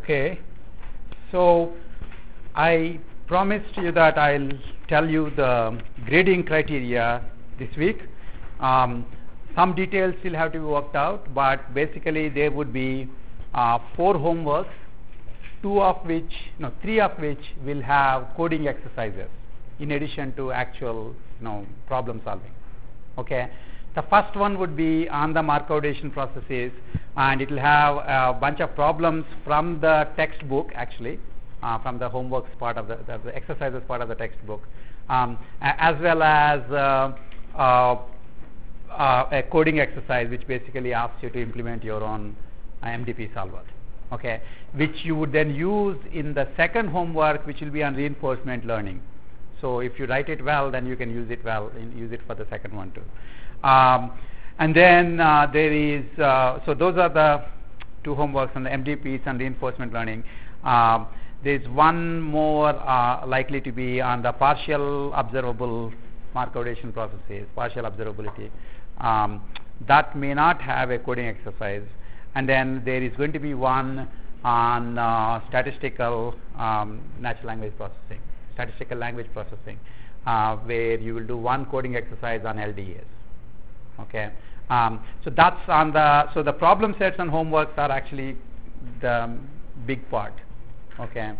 Okay, so I promised you that I'll tell you the grading criteria this week. Some details still have to be worked out, but basically there would be 4 homeworks, 3 of which will have coding exercises in addition to actual problem solving. Okay. The first one would be on the Markov-Decision processes, and it will have a bunch of problems from the textbook, actually, from the homeworks part of the exercises part of the textbook, as well as a coding exercise which basically asks you to implement your own MDP solver, okay, which you would then use in the second homework, which will be on reinforcement learning. So if you write it well, then you can use it use it for the second one too. And then there is, so those are the 2 homeworks on the MDPs and reinforcement learning. There's one more likely to be on the partial observable Markov-Decision processes, partial observability. That may not have a coding exercise. And then there is going to be one on statistical natural language processing, statistical language processing, where you will do one coding exercise on LDAs. Okay, so that's on so the problem sets and homeworks are actually the big part. Okay,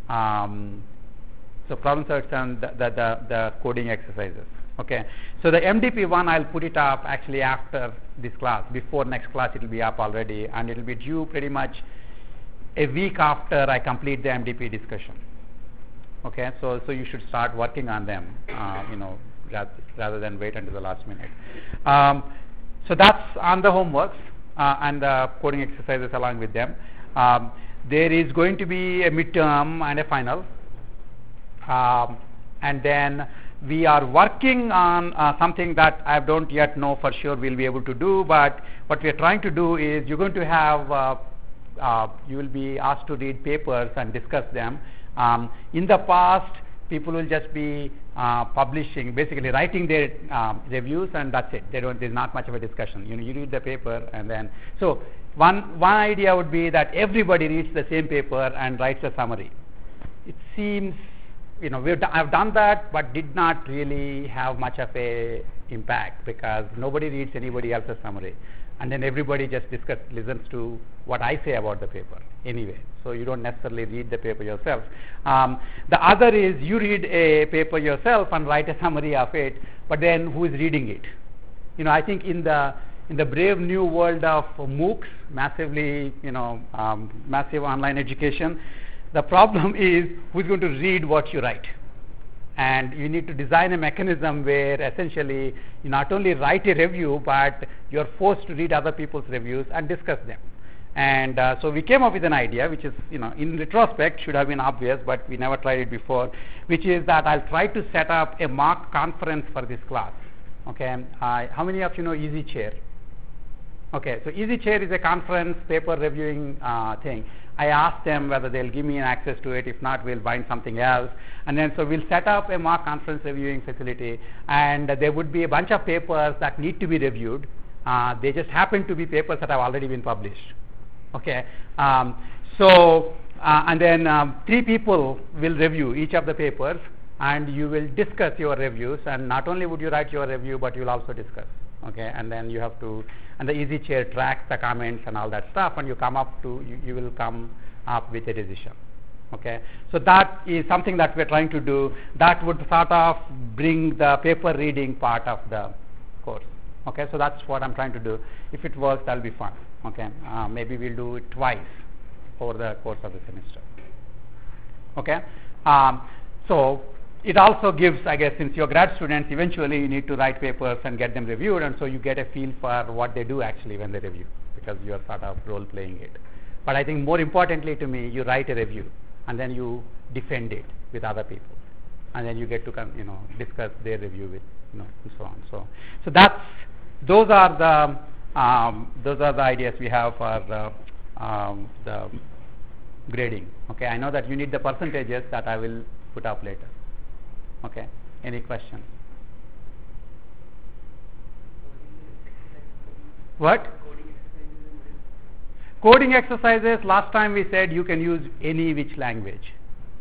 so problem sets and the coding exercises. Okay, so the MDP one, I'll put it up actually after this class. Before next class it will be up already, and it will be due pretty much a week after I complete the MDP discussion. Okay, so you should start working on them, rather than wait until the last minute. So that's on the homeworks and the coding exercises along with them. There is going to be a midterm and a final, and then we are working on something that I don't yet know for sure we'll be able to do, but what we are trying to do is you're going to have you will be asked to read papers and discuss them. In the past, people will just be publishing, basically writing their reviews, and that's it. There's not much of a discussion. You read the paper, and then so one idea would be that everybody reads the same paper and writes a summary. It seems I've done that, but did not really have much of a impact because nobody reads anybody else's summary, and then everybody just listens to what I say about the paper anyway. So you don't necessarily read the paper yourself. The other is you read a paper yourself and write a summary of it, but then who is reading it? I think in the brave new world of MOOCs, massive online education, the problem is who's going to read what you write. And you need to design a mechanism where essentially you not only write a review, but you're forced to read other people's reviews and discuss them. And so we came up with an idea, which is, in retrospect should have been obvious, but we never tried it before, which is that I'll try to set up a mock conference for this class. Okay, how many of you know EasyChair? Okay, so EasyChair is a conference paper reviewing thing. I asked them whether they'll give me an access to it. If not, we'll find something else. And then so we'll set up a mock conference reviewing facility, and there would be a bunch of papers that need to be reviewed. They just happen to be papers that have already been published. Okay, and then 3 people will review each of the papers, and you will discuss your reviews. And not only would you write your review, but you'll also discuss. Okay, and then you have to, and the EasyChair tracks the comments and all that stuff, and you will come up with a decision. Okay, so that is something that we're trying to do. That would sort of bring the paper reading part of the course. Okay, so that's what I'm trying to do. If it works, that'll be fun. Okay, maybe we'll do it twice over the course of the semester. Okay, so it also gives, I guess, since you're grad students, eventually you need to write papers and get them reviewed, and so you get a feel for what they do actually when they review, because you're sort of role playing it. But I think more importantly to me, you write a review and then you defend it with other people, and then you get to discuss their review with and so on. So those are the ideas we have for the grading. Okay, I know that you need the percentages that I will put up later. Okay, any questions? What? Coding exercises, last time we said you can use any which language.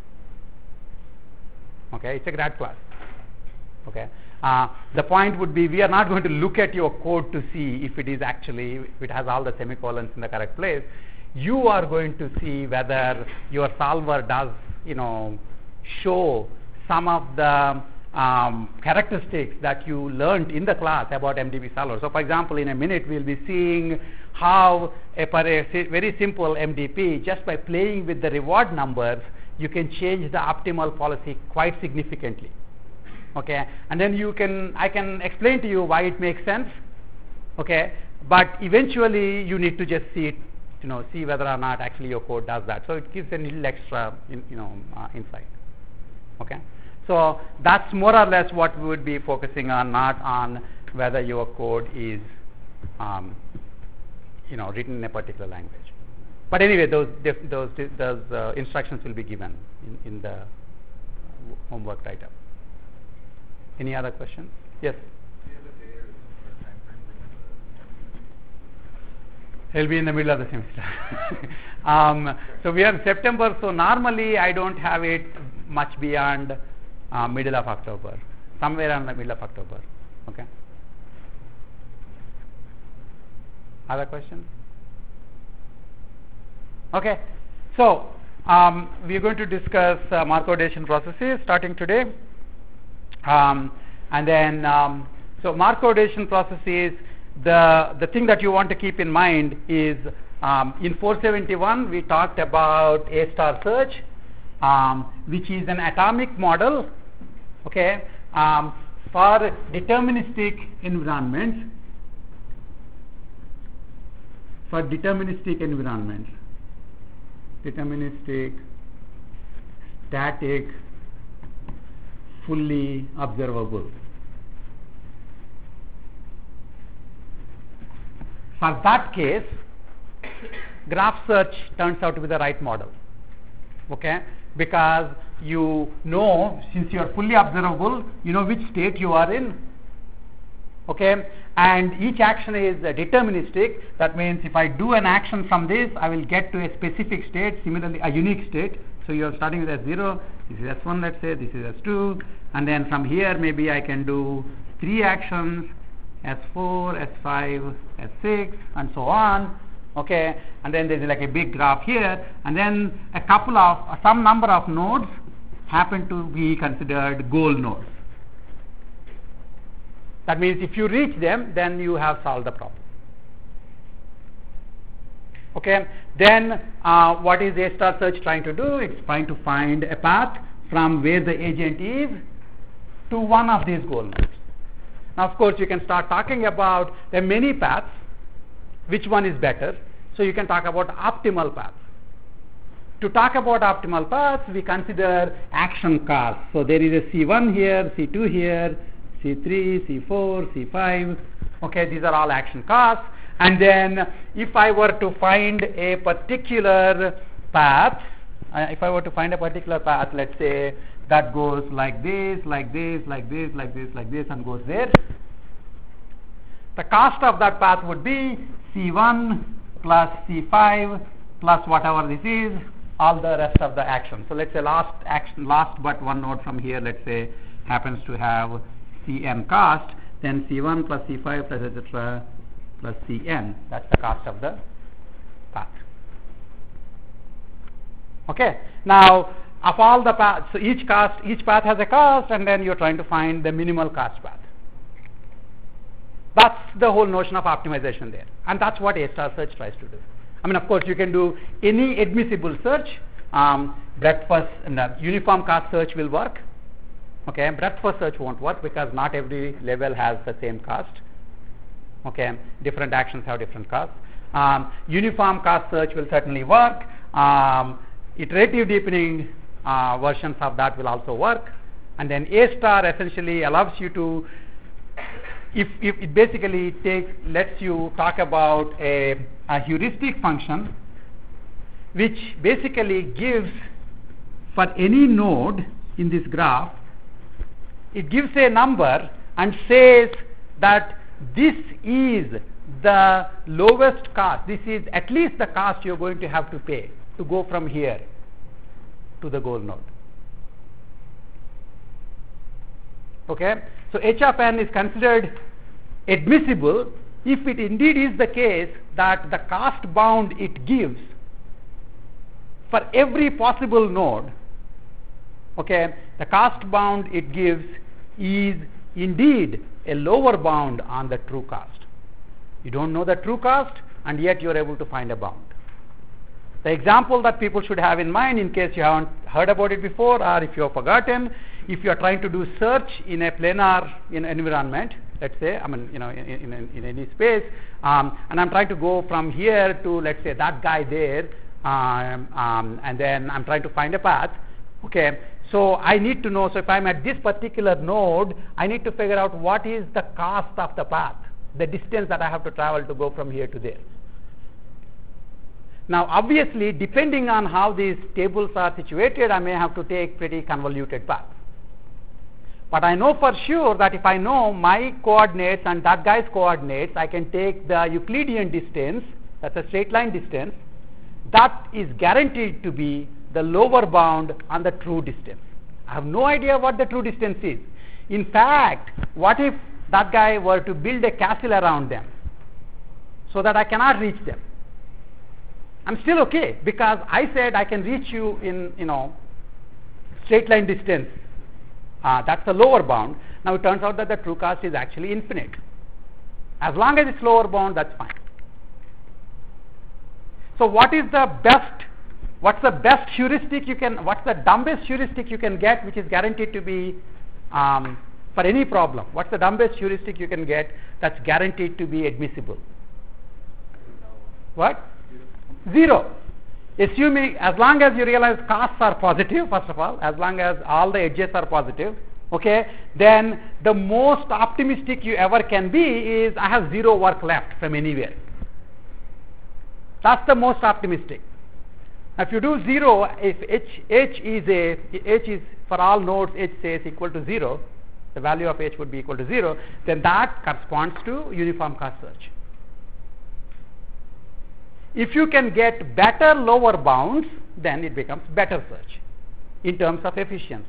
Okay, it's a grad class. Okay, the point would be we are not going to look at your code to see if it is actually, if it has all the semicolons in the correct place. You are going to see whether your solver does, show some of the characteristics that you learned in the class about MDB solver. So, for example, in a minute we'll be seeing how a very simple MDP, just by playing with the reward numbers, you can change the optimal policy quite significantly. Okay, and then I can explain to you why it makes sense. Okay, but eventually you need to just see it, see whether or not actually your code does that. So it gives a little extra, insight. Okay, so that's more or less what we would be focusing on, not on whether your code is, written in a particular language. But anyway, those instructions will be given in the homework write-up. Any other questions? Yes. It'll be in the middle of the semester. So we are in September, so normally I don't have it much beyond middle of October, somewhere around the middle of October. Okay. Other questions? Okay. So we are going to discuss Markov-Decision processes starting today. And then, so Markov-Decision processes, the thing that you want to keep in mind is in 471 we talked about A-star search, which is an atomic model, okay, for deterministic environments. Deterministic, static, fully observable. For that case, graph search turns out to be the right model. Okay, because since you are fully observable, you know which state you are in. Okay, and each action is deterministic. That means if I do an action from this, I will get to a specific state, similarly a unique state. So you are starting with S0, this is S1, let's say, this is S2, and then from here maybe I can do 3 actions, S4, S5, S6, and so on. Okay, and then there is like a big graph here, and then some number of nodes happen to be considered goal nodes. That means if you reach them, then you have solved the problem. Okay, then what is A-star search trying to do? It's trying to find a path from where the agent is to one of these goal nodes. Now, of course, you can start talking about there are many paths. Which one is better? So you can talk about optimal paths. To talk about optimal paths, we consider action costs. So there is a C1 here, C2 here, C3, C4, C5. Okay, these are all action costs. And then if I were to find a particular path, let's say that goes like this, like this, like this, like this, like this, and goes there, the cost of that path would be C1 plus C5 plus whatever this is, all the rest of the action. So let's say last but one node from here, let's say, happens to have Cn cost, then C1 plus C5 plus etc. plus Cn, that's the cost of the path. Okay, now of all the paths, so each path has a cost, and then you're trying to find the minimal cost path. That's the whole notion of optimization there, and that's what A-star search tries to do. I mean, of course, you can do any admissible search. Breadth first and uniform cost search will work. Okay, breadth first search won't work because not every level has the same cost. Okay, different actions have different costs. Uniform cost search will certainly work. Iterative deepening versions of that will also work. And then A-star essentially allows you to, if it basically lets you talk about a heuristic function which basically gives, for any node in this graph, it gives a number and says that this is the lowest cost. This is at least the cost you're going to have to pay to go from here to the goal node. Okay, so h of n is considered admissible if it indeed is the case that the cost bound it gives for every possible node, okay, the cost bound it gives is indeed a lower bound on the true cost. You don't know the true cost and yet you are able to find a bound. The example that people should have in mind, in case you haven't heard about it before or if you have forgotten, if you are trying to do search in a planar environment, let's say, in any space, and I'm trying to go from here to, let's say, that guy there, and then I'm trying to find a path. Okay, so I need to know, so if I'm at this particular node, I need to figure out what is the cost of the path, the distance that I have to travel to go from here to there. Now, obviously, depending on how these tables are situated, I may have to take pretty convoluted paths. But I know for sure that if I know my coordinates and that guy's coordinates, I can take the Euclidean distance, that's a straight line distance, that is guaranteed to be the lower bound on the true distance. I have no idea what the true distance is. In fact, what if that guy were to build a castle around them so that I cannot reach them? I'm still okay, because I said I can reach you in, straight line distance. That's the lower bound. Now it turns out that the true cost is actually infinite. As long as it's lower bound, that's fine. So what's the best heuristic you can, what's the dumbest heuristic you can get which is guaranteed to be, for any problem, what's the dumbest heuristic you can get that's guaranteed to be admissible? What? 0. Assuming, as long as you realize costs are positive, first of all, as long as all the edges are positive, okay, then the most optimistic you ever can be is I have 0 work left from anywhere. That's the most optimistic. Now, if you do 0, if h is for all nodes h says equal to 0, the value of h would be equal to 0, then that corresponds to uniform cost search. If you can get better lower bounds, then it becomes better search in terms of efficiency.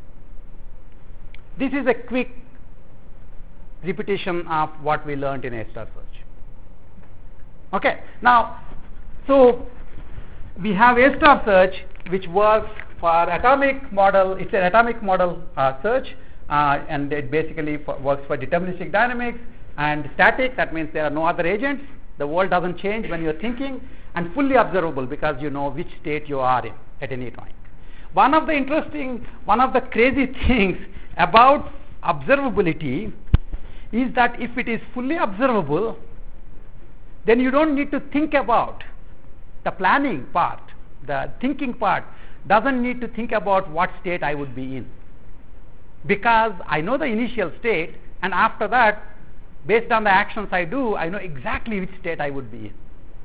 This is a quick repetition of what we learned in A-star search. Okay, now, so we have A-star search which works for atomic model. It's an atomic model search, and it basically works for deterministic dynamics and static. That means there are no other agents. The world doesn't change when you're thinking, and fully observable because you know which state you are in at any point. One of the crazy things about observability is that if it is fully observable, then you don't need to think about the planning part. The thinking part doesn't need to think about what state I would be in, because I know the initial state, and after that, based on the actions I do, I know exactly which state I would be in.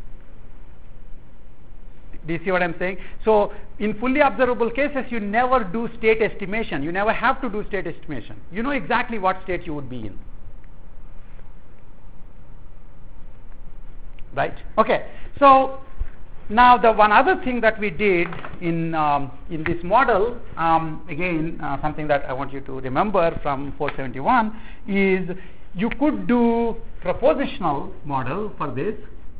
Do you see what I'm saying? So, in fully observable cases, you never do state estimation. You never have to do state estimation. You know exactly what state you would be in. Right? Okay. So, now the one other thing that we did in this model, again, something that I want you to remember from 471 is you could do propositional model for this.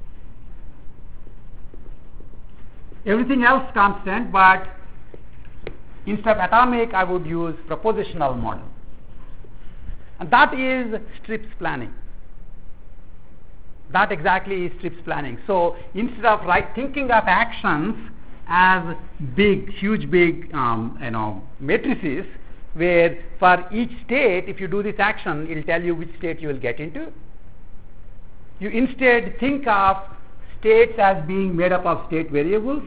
Everything else constant, but instead of atomic, I would use propositional model. And that is strips planning. That exactly is strips planning. So instead of thinking of actions as huge matrices, where for each state, if you do this action, it will tell you which state you will get into. You instead think of states as being made up of state variables.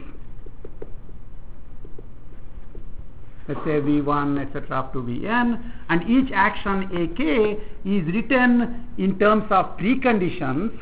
Let's say V1, etc. up to Vn, and each action AK is written in terms of preconditions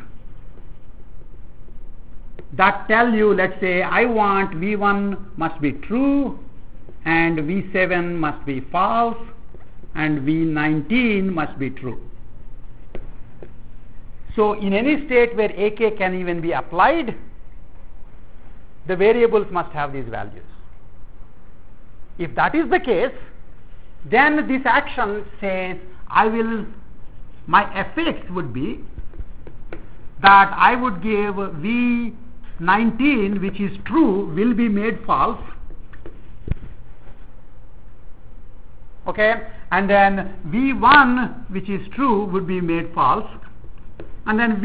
that tell you, let's say, I want V1 must be true, and V7 must be false, and V19 must be true. So in any state where AK can even be applied, the variables must have these values. If that is the case, then this action says my fx would be that I would give V19, which is true, will be made false. Okay, and then V1, which is true, would be made false, and then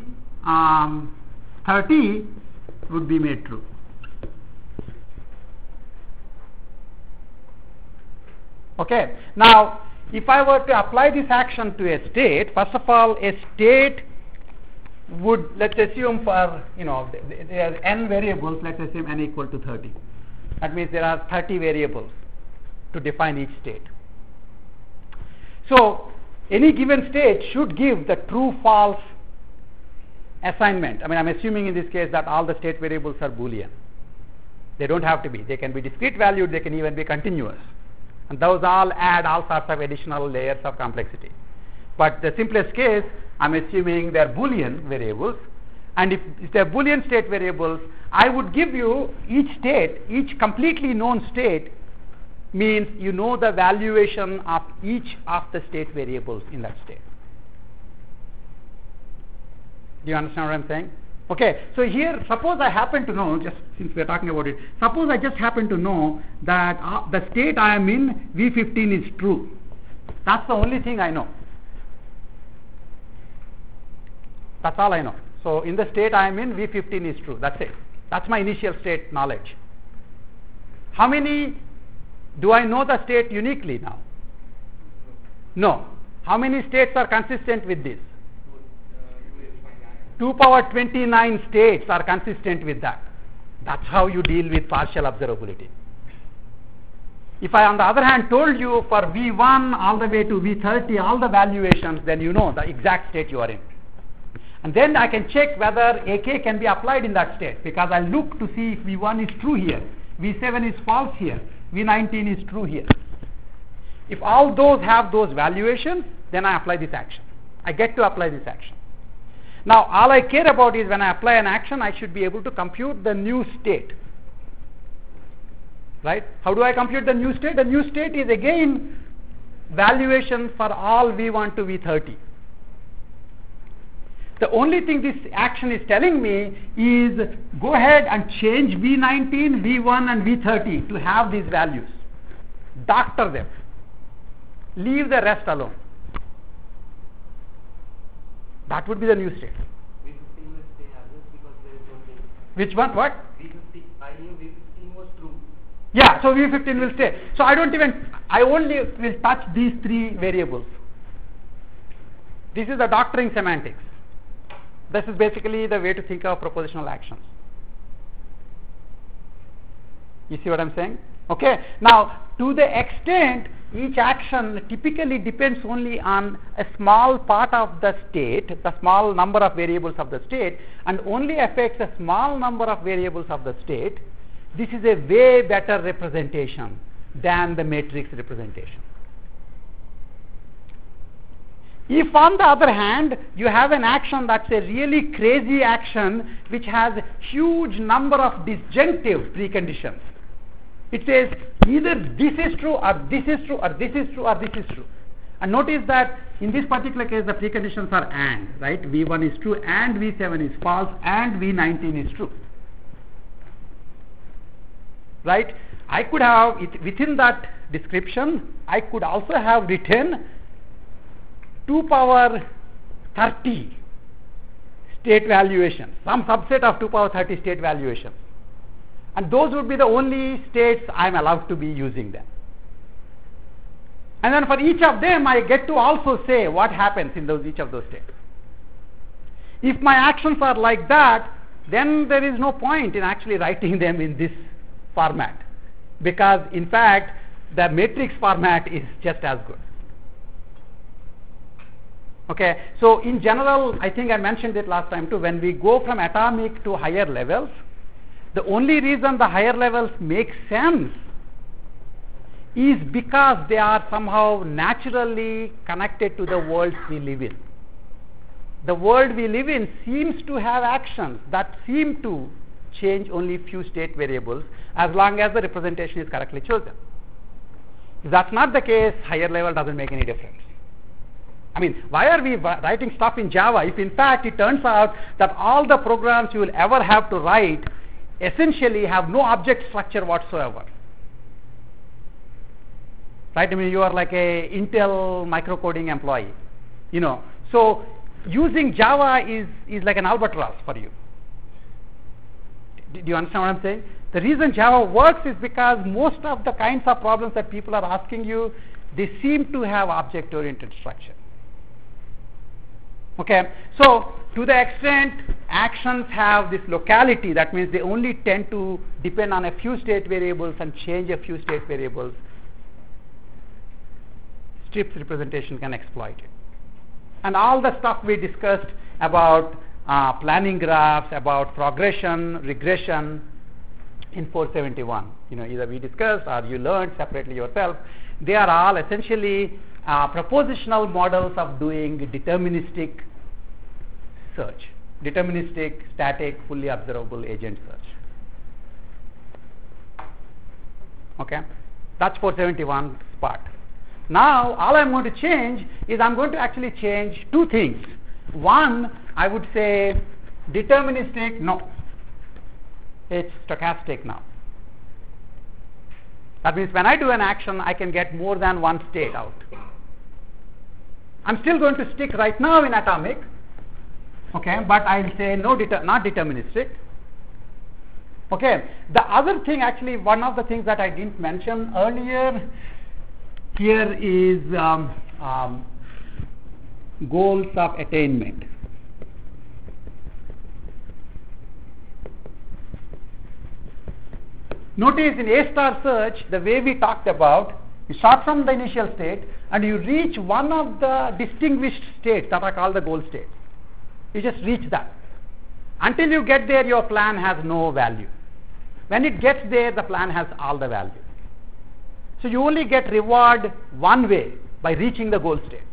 V30 would be made true. Okay, now if I were to apply this action to a state, first of all, a state would, let's assume for, there are n variables, let's assume n equal to 30. That means there are 30 variables to define each state. So any given state should give the true false assignment. I mean, I'm assuming in this case that all the state variables are Boolean. They don't have to be. They can be discrete valued, they can even be continuous. And those all add all sorts of additional layers of complexity. But the simplest case, I'm assuming they're Boolean variables, and if they're Boolean state variables, I would give you each state, each completely known state means you know the valuation of each of the state variables in that state. Do you understand what I'm saying? Okay, so here, suppose I happen to know, just since we're talking about it, suppose I just happen to know that the state I am in, V15 is true. That's the only thing I know. That's all I know. So in the state I am in, V15 is true. That's it. That's my initial state knowledge. How many do I know the state uniquely now? No. How many states are consistent with this? 2 power 29 states are consistent with that. That's how you deal with partial observability. If I, on the other hand, told you for V1 all the way to V30 all the valuations, then you know the exact state you are in. And then I can check whether AK can be applied in that state, because I look to see if V1 is true here, V7 is false here, V19 is true here. If all those have those valuations, then I apply this action. I get to apply this action. Now, all I care about is when I apply an action, I should be able to compute the new state. Right? How do I compute the new state? The new state is again valuation for all V1 to V30. The only thing this action is telling me is go ahead and change V19, V1 and V30 to have these values. Doctor them. Leave the rest alone. That would be the new state. V15 will stay as is because there is no change. Which one? What? V15, I knew V15 was true. Yeah, so V15 will stay. So I only will touch these three variables. This is the doctoring semantics. This is basically the way to think of propositional actions. You see what I'm saying? Okay. Now, to the extent each action typically depends only on a small part of the state, the small number of variables of the state, and only affects a small number of variables of the state, this is a way better representation than the matrix representation. If on the other hand you have an action that's a really crazy action which has a huge number of disjunctive preconditions, it says either this is true or this is true or this is true or this is true. And notice that in this particular case the preconditions are and, right? V1 is true and V7 is false and V19 is true. Right? I could have, within that description, I could also have written 2 power 30 state valuation, some subset of 2 power 30 state valuation. And those would be the only states I am allowed to be using them. And then for each of them, I get to also say what happens in each of those states. If my actions are like that, then there is no point in actually writing them in this format, because in fact the matrix format is just as good. Okay, so in general, I think I mentioned it last time too, when we go from atomic to higher levels, the only reason the higher levels make sense is because they are somehow naturally connected to the worlds we live in. the world we live in seems to have actions that seem to change only few state variables as long as the representation is correctly chosen. If that's not the case, higher level doesn't make any difference. I mean, why are we writing stuff in Java if in fact it turns out that all the programs you will ever have to write essentially have no object structure whatsoever? Right? I mean, you are like a Intel microcoding employee, So using Java is like an albatross for you. Do you understand what I'm saying? The reason Java works is because most of the kinds of problems that people are asking you, they seem to have object-oriented structure. Okay, so to the extent actions have this locality, that means they only tend to depend on a few state variables and change a few state variables, strips representation can exploit it. And all the stuff we discussed about planning graphs, about progression, regression in 471, either we discussed or you learned separately yourself, they are all essentially propositional models of doing deterministic search, deterministic, static, fully observable agent search. Okay, that's 471 part. Now, all I'm going to change is I'm going to actually change two things. One, I would say deterministic, no, it's stochastic now. That means when I do an action, I can get more than one state out. I'm still going to stick right now in atomic, okay, but I'll say no, not deterministic. Okay, the other thing, actually, one of the things that I didn't mention earlier here is goals of attainment. Notice in A-star search, the way we talked about, you start from the initial state and you reach one of the distinguished states that are called the goal states. You just reach that. Until you get there, your plan has no value. When it gets there, the plan has all the value. So you only get reward one way, by reaching the goal state.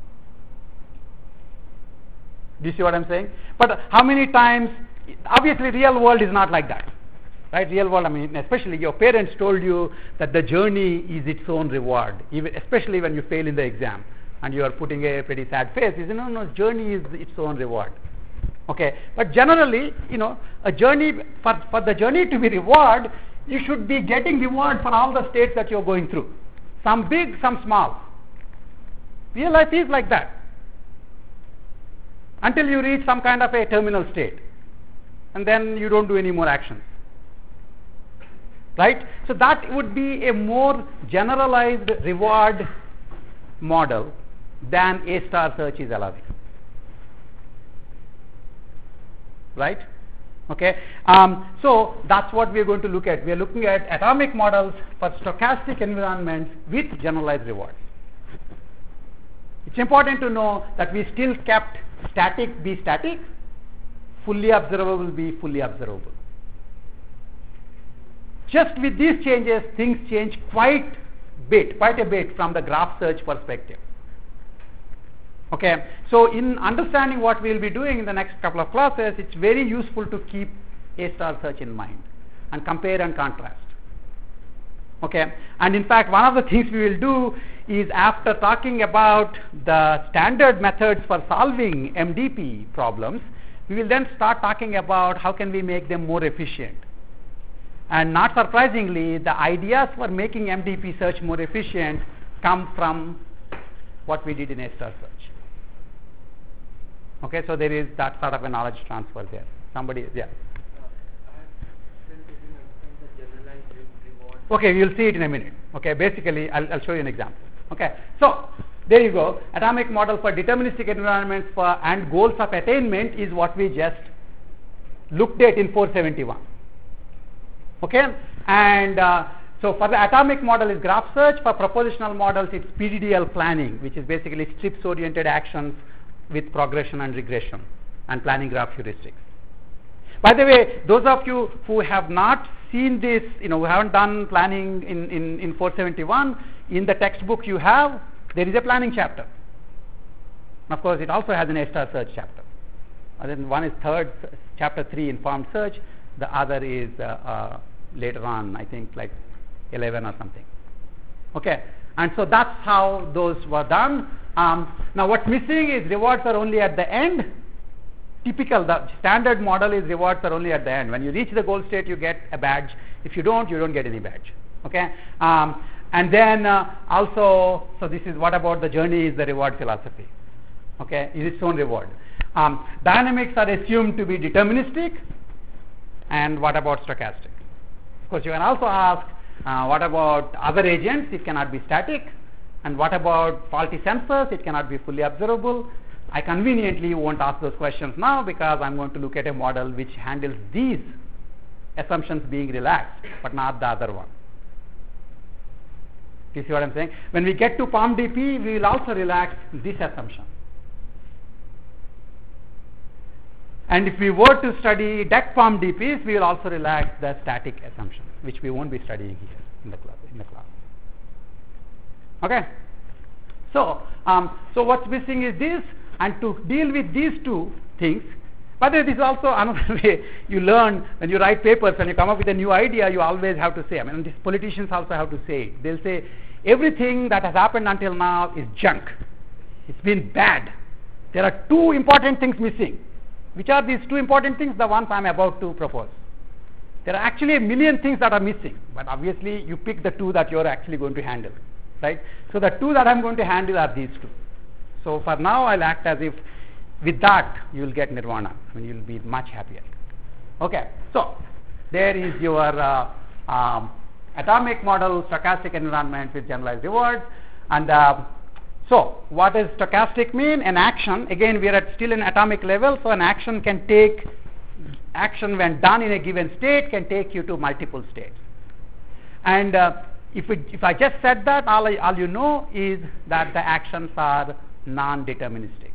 Do you see what I'm saying? But how many times, obviously real world is not like that. Right? Real world, I mean, especially your parents told you that the journey is its own reward, especially when you fail in the exam and you are putting a pretty sad face. You say, no, journey is its own reward. Okay, but generally, a journey, for the journey to be reward, you should be getting reward for all the states that you're going through. Some big, some small. Real life is like that. Until you reach some kind of a terminal state. And then you don't do any more actions. Right? So that would be a more generalized reward model than A-star search is allowing. Right? Okay, so that's what we are going to look at. We are looking at atomic models for stochastic environments with generalized rewards. It's important to know that we still kept static be static, fully observable be fully observable. Just with these changes, things change quite a bit from the graph search perspective. Okay, so in understanding what we will be doing in the next couple of classes, it's very useful to keep A-star search in mind and compare and contrast. Okay, and in fact, one of the things we will do is, after talking about the standard methods for solving MDP problems, we will then start talking about how can we make them more efficient. And not surprisingly, the ideas for making MDP search more efficient come from what we did in A-star search. Okay, so there is that sort of a knowledge transfer there. Somebody, yeah. Okay, you'll see it in a minute. Okay, basically, I'll show you an example. Okay, so there you go. Atomic model for deterministic environments and goals of attainment is what we just looked at in 471. Okay, and so for the atomic model is graph search. For propositional models, it's PDDL planning, which is basically strips-oriented actions with progression and regression and planning graph heuristics. By the way, those of you who have not seen this, who haven't done planning in 471, in the textbook you have, there is a planning chapter. Of course, it also has an A-star search chapter. Then one is chapter 3 informed search. The other is later on, I think like 11 or something. Okay, and so that's how those were done. Now what's missing is rewards are only at the end. The standard model is rewards are only at the end. When you reach the goal state, you get a badge. If you don't get any badge. Okay, and then also, so this is what about the journey is the reward philosophy. Okay, is its own reward. Dynamics are assumed to be deterministic, and what about stochastic? Of course, you can also ask, what about other agents? It cannot be static. And what about faulty sensors? It cannot be fully observable. I conveniently won't ask those questions now because I'm going to look at a model which handles these assumptions being relaxed, but not the other one. Do you see what I'm saying? When we get to POMDP, we will also relax this assumption. And if we were to study DEC POMDPs, we will also relax the static assumptions, which we won't be studying here in the class. Okay. So what's missing is this, and to deal with these two things. By the way, this is also another way you learn when you write papers. When you come up with a new idea, you always have to say. I mean, these politicians also have to say it. They'll say everything that has happened until now is junk. It's been bad. There are two important things missing. Which are these two important things? The ones I'm about to propose. There are actually a million things that are missing, but obviously you pick the two that you're actually going to handle, right? So the two that I'm going to handle are these two. So for now, I'll act as if with that you will get nirvana. I mean, you'll be much happier. Okay. So there is your atomic model, stochastic environment with generalized rewards, and so what does stochastic mean? An action, again we are still in atomic level, so an action when done in a given state can take you to multiple states. And if I just said that, all you know is that the actions are non-deterministic,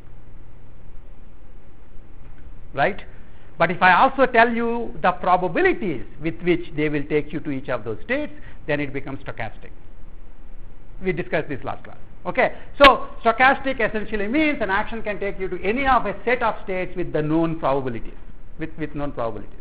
right? But if I also tell you the probabilities with which they will take you to each of those states, then it becomes stochastic. We discussed this last class. Okay, so stochastic essentially means an action can take you to any of a set of states with the known probabilities, with known probabilities.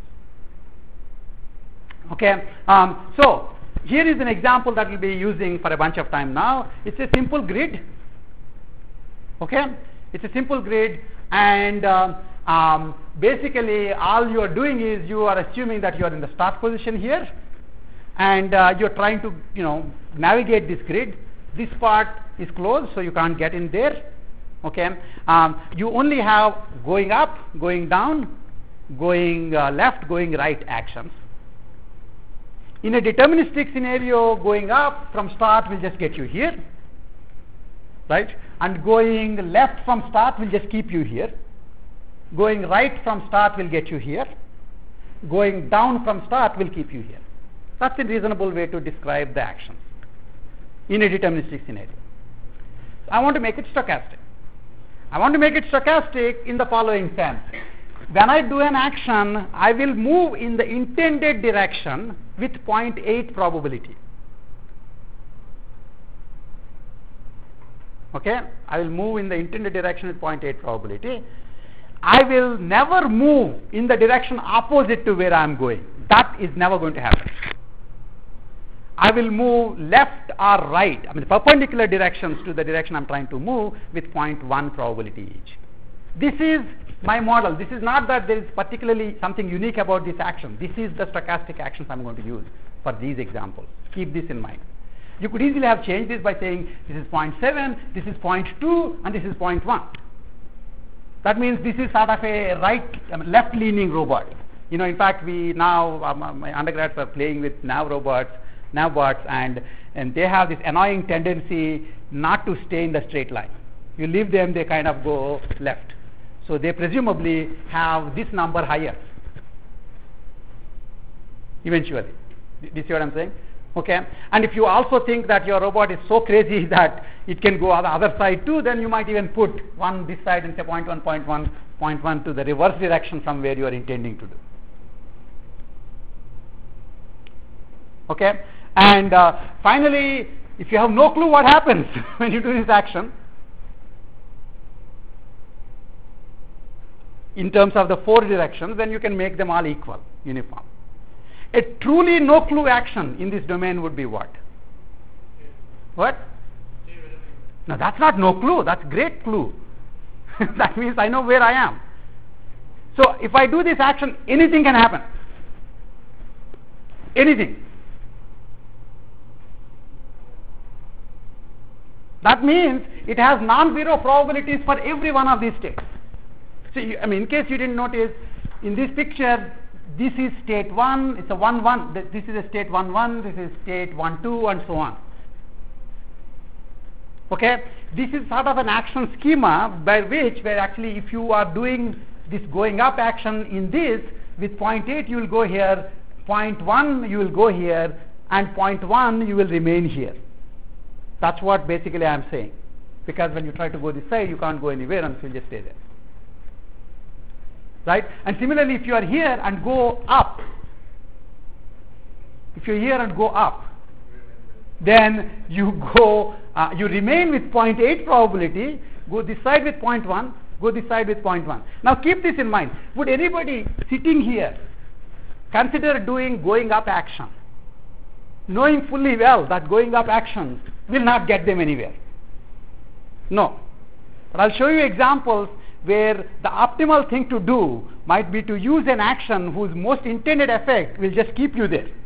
Okay, so here is an example that we'll be using for a bunch of time now. It's a simple grid. Okay, it's a simple grid, and basically all you are doing is you are assuming that you are in the start position here, and you're trying to navigate this grid. This part is closed, so you can't get in there. Okay, you only have going up, going down, going left, going right actions. In a deterministic scenario, going up from start will just get you here, right? And going left from start will just keep you here. Going right from start will get you here. Going down from start will keep you here. That's a reasonable way to describe the actions in a deterministic scenario. I want to make it stochastic. I want to make it stochastic in the following sense. When I do an action, I will move in the intended direction with 0.8 probability. Okay, I will move in the intended direction with 0.8 probability. I will never move in the direction opposite to where I am going. That is never going to happen. I will move left or right, I mean perpendicular directions to the direction I am trying to move with 0.1 probability each. This is my model. This is not that there is particularly something unique about this action. This is the stochastic actions I am going to use for these examples. Keep this in mind. You could easily have changed this by saying this is 0.7, this is 0.2, and this is 0.1. That means this is sort of a left-leaning robot. In fact, we now, my undergrads are playing with navbots, and they have this annoying tendency not to stay in the straight line. You leave them, they kind of go left. So they presumably have this number higher eventually. Do you see what I'm saying? Okay, and if you also think that your robot is so crazy that it can go on the other side too, then you might even put one this side and say 0.1, 0.1, 0.1 to the reverse direction from where you are intending to do. Okay, and finally, if you have no clue what happens when you do this action, in terms of the 4 directions, then you can make them all equal, uniform. A truly no clue action in this domain would be what? What? No, that's not no clue, that's great clue. That means I know where I am. So if I do this action, anything can happen. Anything. That means it has non-zero probabilities for every one of these states. So, in case you didn't notice, in this picture, this is state 1, it's a 1, 1, this is a state 1, 1, this is state 1, 2, and so on. Okay? This is sort of an action schema by which, where actually if you are doing this going up action in this, with point 8 you will go here, point 1 you will go here, and point 1 you will remain here. That's what basically I am saying. Because when you try to go this side, you can't go anywhere until you just stay there. Right? And similarly, if you are here and go up, then you go, you remain with 0.8 probability, go this side with 0.1, go this side with 0.1. Now keep this in mind. Would anybody sitting here consider doing going up action, knowing fully well that going up action will not get them anywhere? No. But I'll show you examples where the optimal thing to do might be to use an action whose most intended effect will just keep you there.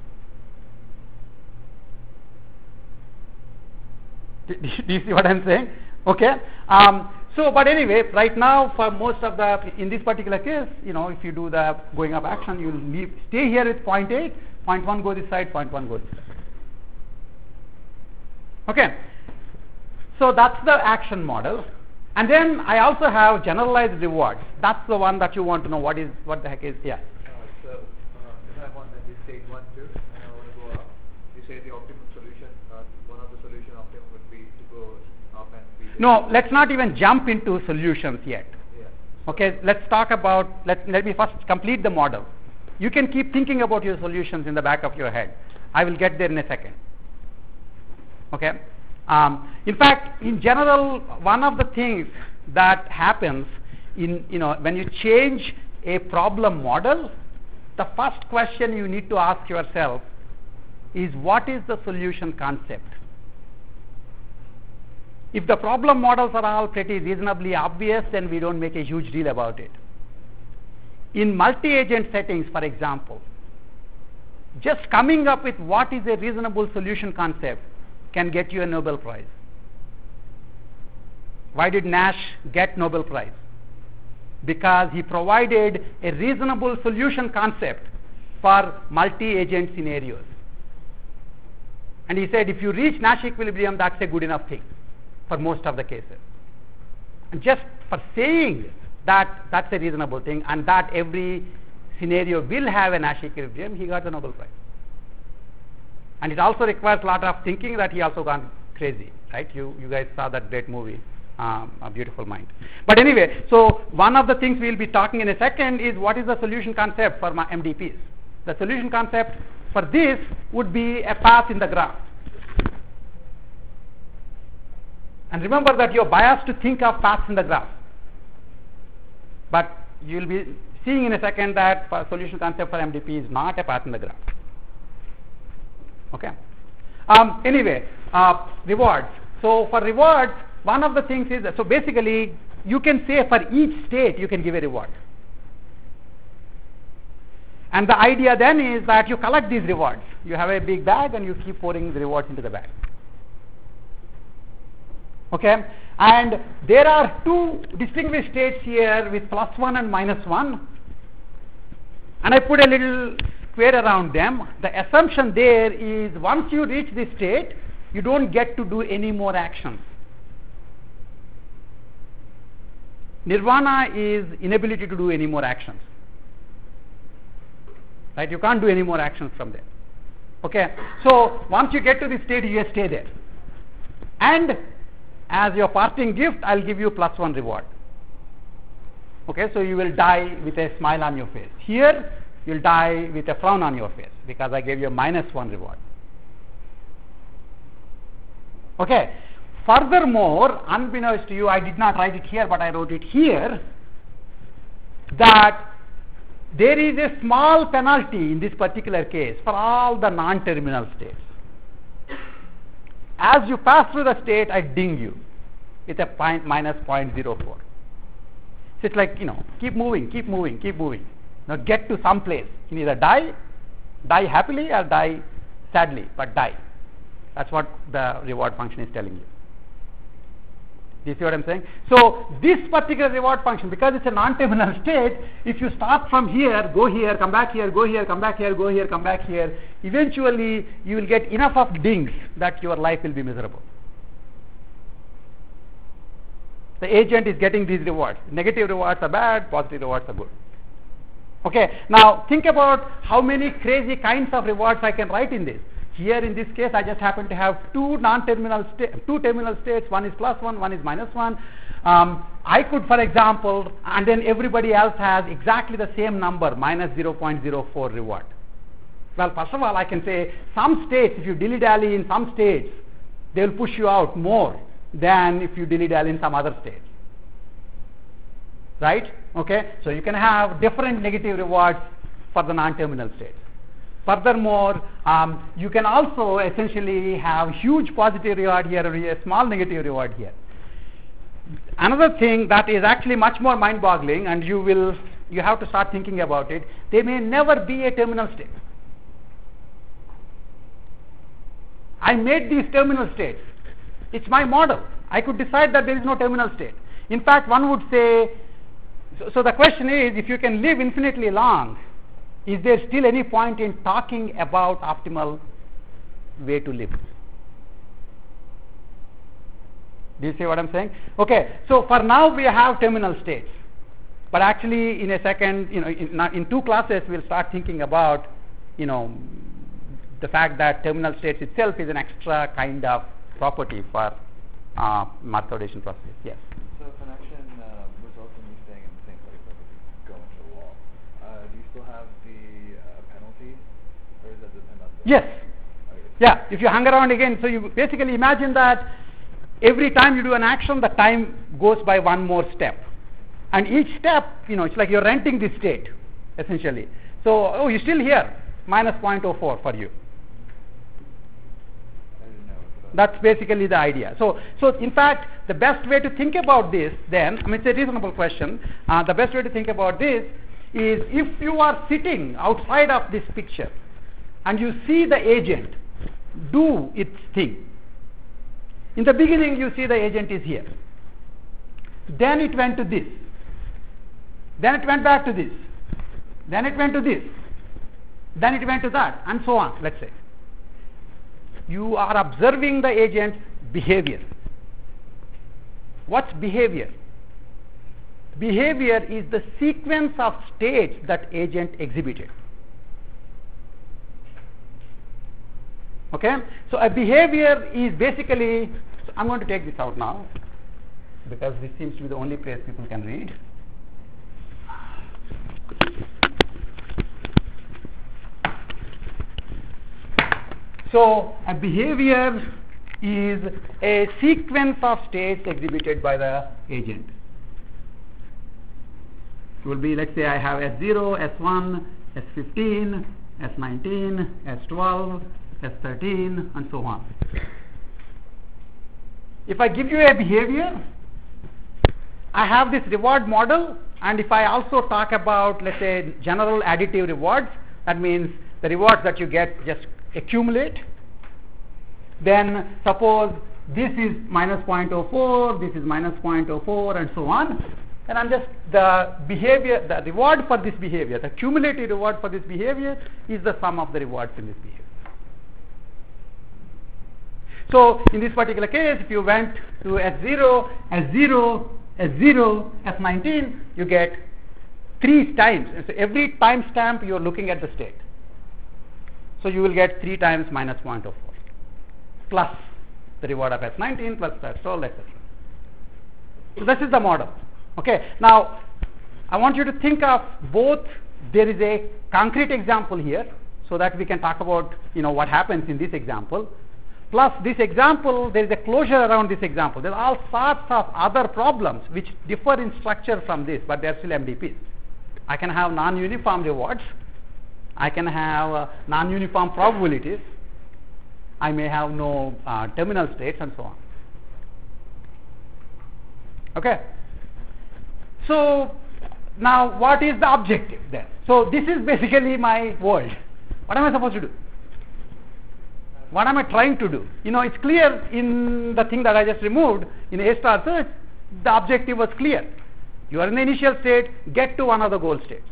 Do you see what I'm saying? Okay. But anyway, right now for most of in this particular case, if you do the going up action, you will stay here with 0.8, 0.1 go this side, 0.1 go this side. Okay. So that's the action model. And then I also have generalized rewards. That's the one that you want to know what the heck is. Yeah. If I want this state 1, 2, and I want to go up, you say the optimum solution, one of the solution optimum would be to go up and be there. No, let's not even jump into solutions yet. Yeah. Okay, let's talk about, let me first complete the model. You can keep thinking about your solutions in the back of your head. I will get there in a second. Okay. In fact, in general, one of the things that happens when you change a problem model, the first question you need to ask yourself is, what is the solution concept? If the problem models are all pretty reasonably obvious, then we don't make a huge deal about it. In multi-agent settings, for example, just coming up with what is a reasonable solution concept can get you a Nobel Prize. Why did Nash get Nobel Prize? Because he provided a reasonable solution concept for multi-agent scenarios. And he said, if you reach Nash equilibrium, that's a good enough thing for most of the cases. And just for saying that that's a reasonable thing and that every scenario will have a Nash equilibrium, he got the Nobel Prize. And it also requires a lot of thinking that he also gone crazy, right? You guys saw that great movie, A Beautiful Mind. But anyway, so one of the things we'll be talking in a second is what is the solution concept for my MDPs. The solution concept for this would be a path in the graph. And remember that you're biased to think of paths in the graph. But you'll be seeing in a second that solution concept for MDP is not a path in the graph. Okay. Anyway, rewards. So for rewards, one of the things is, so basically you can say for each state you can give a reward. And the idea then is that you collect these rewards. You have a big bag and you keep pouring the rewards into the bag. Okay. And there are two distinguished states here with +1 and -1. And I put a little square around them. The assumption there is once you reach this state, you don't get to do any more actions. Nirvana is inability to do any more actions. Right? You can't do any more actions from there. Okay. So once you get to this state, you just stay there. And as your parting gift, I'll give you +1 reward. Okay. So you will die with a smile on your face. Here, you'll die with a frown on your face because I gave you a -1 reward. Okay. Furthermore, unbeknownst to you, I did not write it here, but I wrote it here. that there is a small penalty in this particular case for all the non-terminal states. As you pass through the state, I ding you with a minus 0.04. So it's like, keep moving. Now get to some place. You either die happily or die sadly, but die. That's what the reward function is telling you. Do you see what I'm saying? So this particular reward function, because it's a non-terminal state, if you start from here, go here, come back here, go here, come back here, go here, come back here, eventually you will get enough of dings that your life will be miserable. The agent is getting these rewards. Negative rewards are bad, positive rewards are good. Okay, now think about how many crazy kinds of rewards I can write in this. Here in this case, I just happen to have two terminal states. One is +1, one is -1. I could, for example, and then everybody else has exactly the same number, minus 0.04 reward. Well, first of all, I can say some states, if you dilly-dally in some states, they will push you out more than if you dilly-dally in some other states. Right? Okay? So you can have different negative rewards for the non-terminal states. Furthermore, you can also essentially have huge positive reward here or a small negative reward here. Another thing that is actually much more mind-boggling, and you have to start thinking about it, they may never be a terminal state. I made these terminal states. It's my model. I could decide that there is no terminal state. In fact, one would say, so the question is, if you can live infinitely long, is there still any point in talking about optimal way to live? Do you see what I'm saying? Okay, so for now we have terminal states, but actually in a second, in 2 classes we'll start thinking about, the fact that terminal states itself is an extra kind of property for methodization process. Yes. So if an action results in you staying in the same place, like if you go into a wall, do you still have the penalty, or does that depend on the... Yes. Yeah, if you hang around again, so you basically imagine that every time you do an action, the time goes by one more step. And each step, it's like you're renting this state, essentially. So, you're still here, minus 0.04 for you. That's basically the idea. So in fact, the best way to think about this then, it's a reasonable question. The best way to think about this is if you are sitting outside of this picture and you see the agent do its thing. In the beginning, you see the agent is here. Then it went to this. Then it went back to this. Then it went to this. Then it went to that, and so on, let's say. You are observing the agent's behavior. What's behavior? Behavior is the sequence of states that agent exhibited. Okay? So a behavior is basically, so I'm going to take this out now because this seems to be the only place people can read. So a behavior is a sequence of states exhibited by the agent. It will be, let's say I have S0, S1, S15, S19, S12, S13, and so on. If I give you a behavior, I have this reward model, and if I also talk about, let's say, general additive rewards, that means the rewards that you get just accumulate. Then suppose this is minus 0.04, this is minus 0.04, and so on. And I'm just, the behavior, the reward for this behavior, the cumulative reward for this behavior is the sum of the rewards in this behavior. So in this particular case, if you went to S0, S0, S0, S19, you get 3 times. So every time stamp you are looking at the state. So you will get 3 times minus 0.04 plus the reward of S19 plus S12, etc. So this is the model. Okay. Now I want you to think of both. There is a concrete example here, so that we can talk about what happens in this example. Plus this example, there is a closure around this example. There are all sorts of other problems which differ in structure from this, but they are still MDPs. I can have non-uniform rewards. I can have non-uniform probabilities. I may have no terminal states and so on. Okay. So now what is the objective then? So this is basically my world. What am I supposed to do? What am I trying to do? It's clear in the thing that I just removed in A-star search. The objective was clear. You are in the initial state, get to one of the goal states.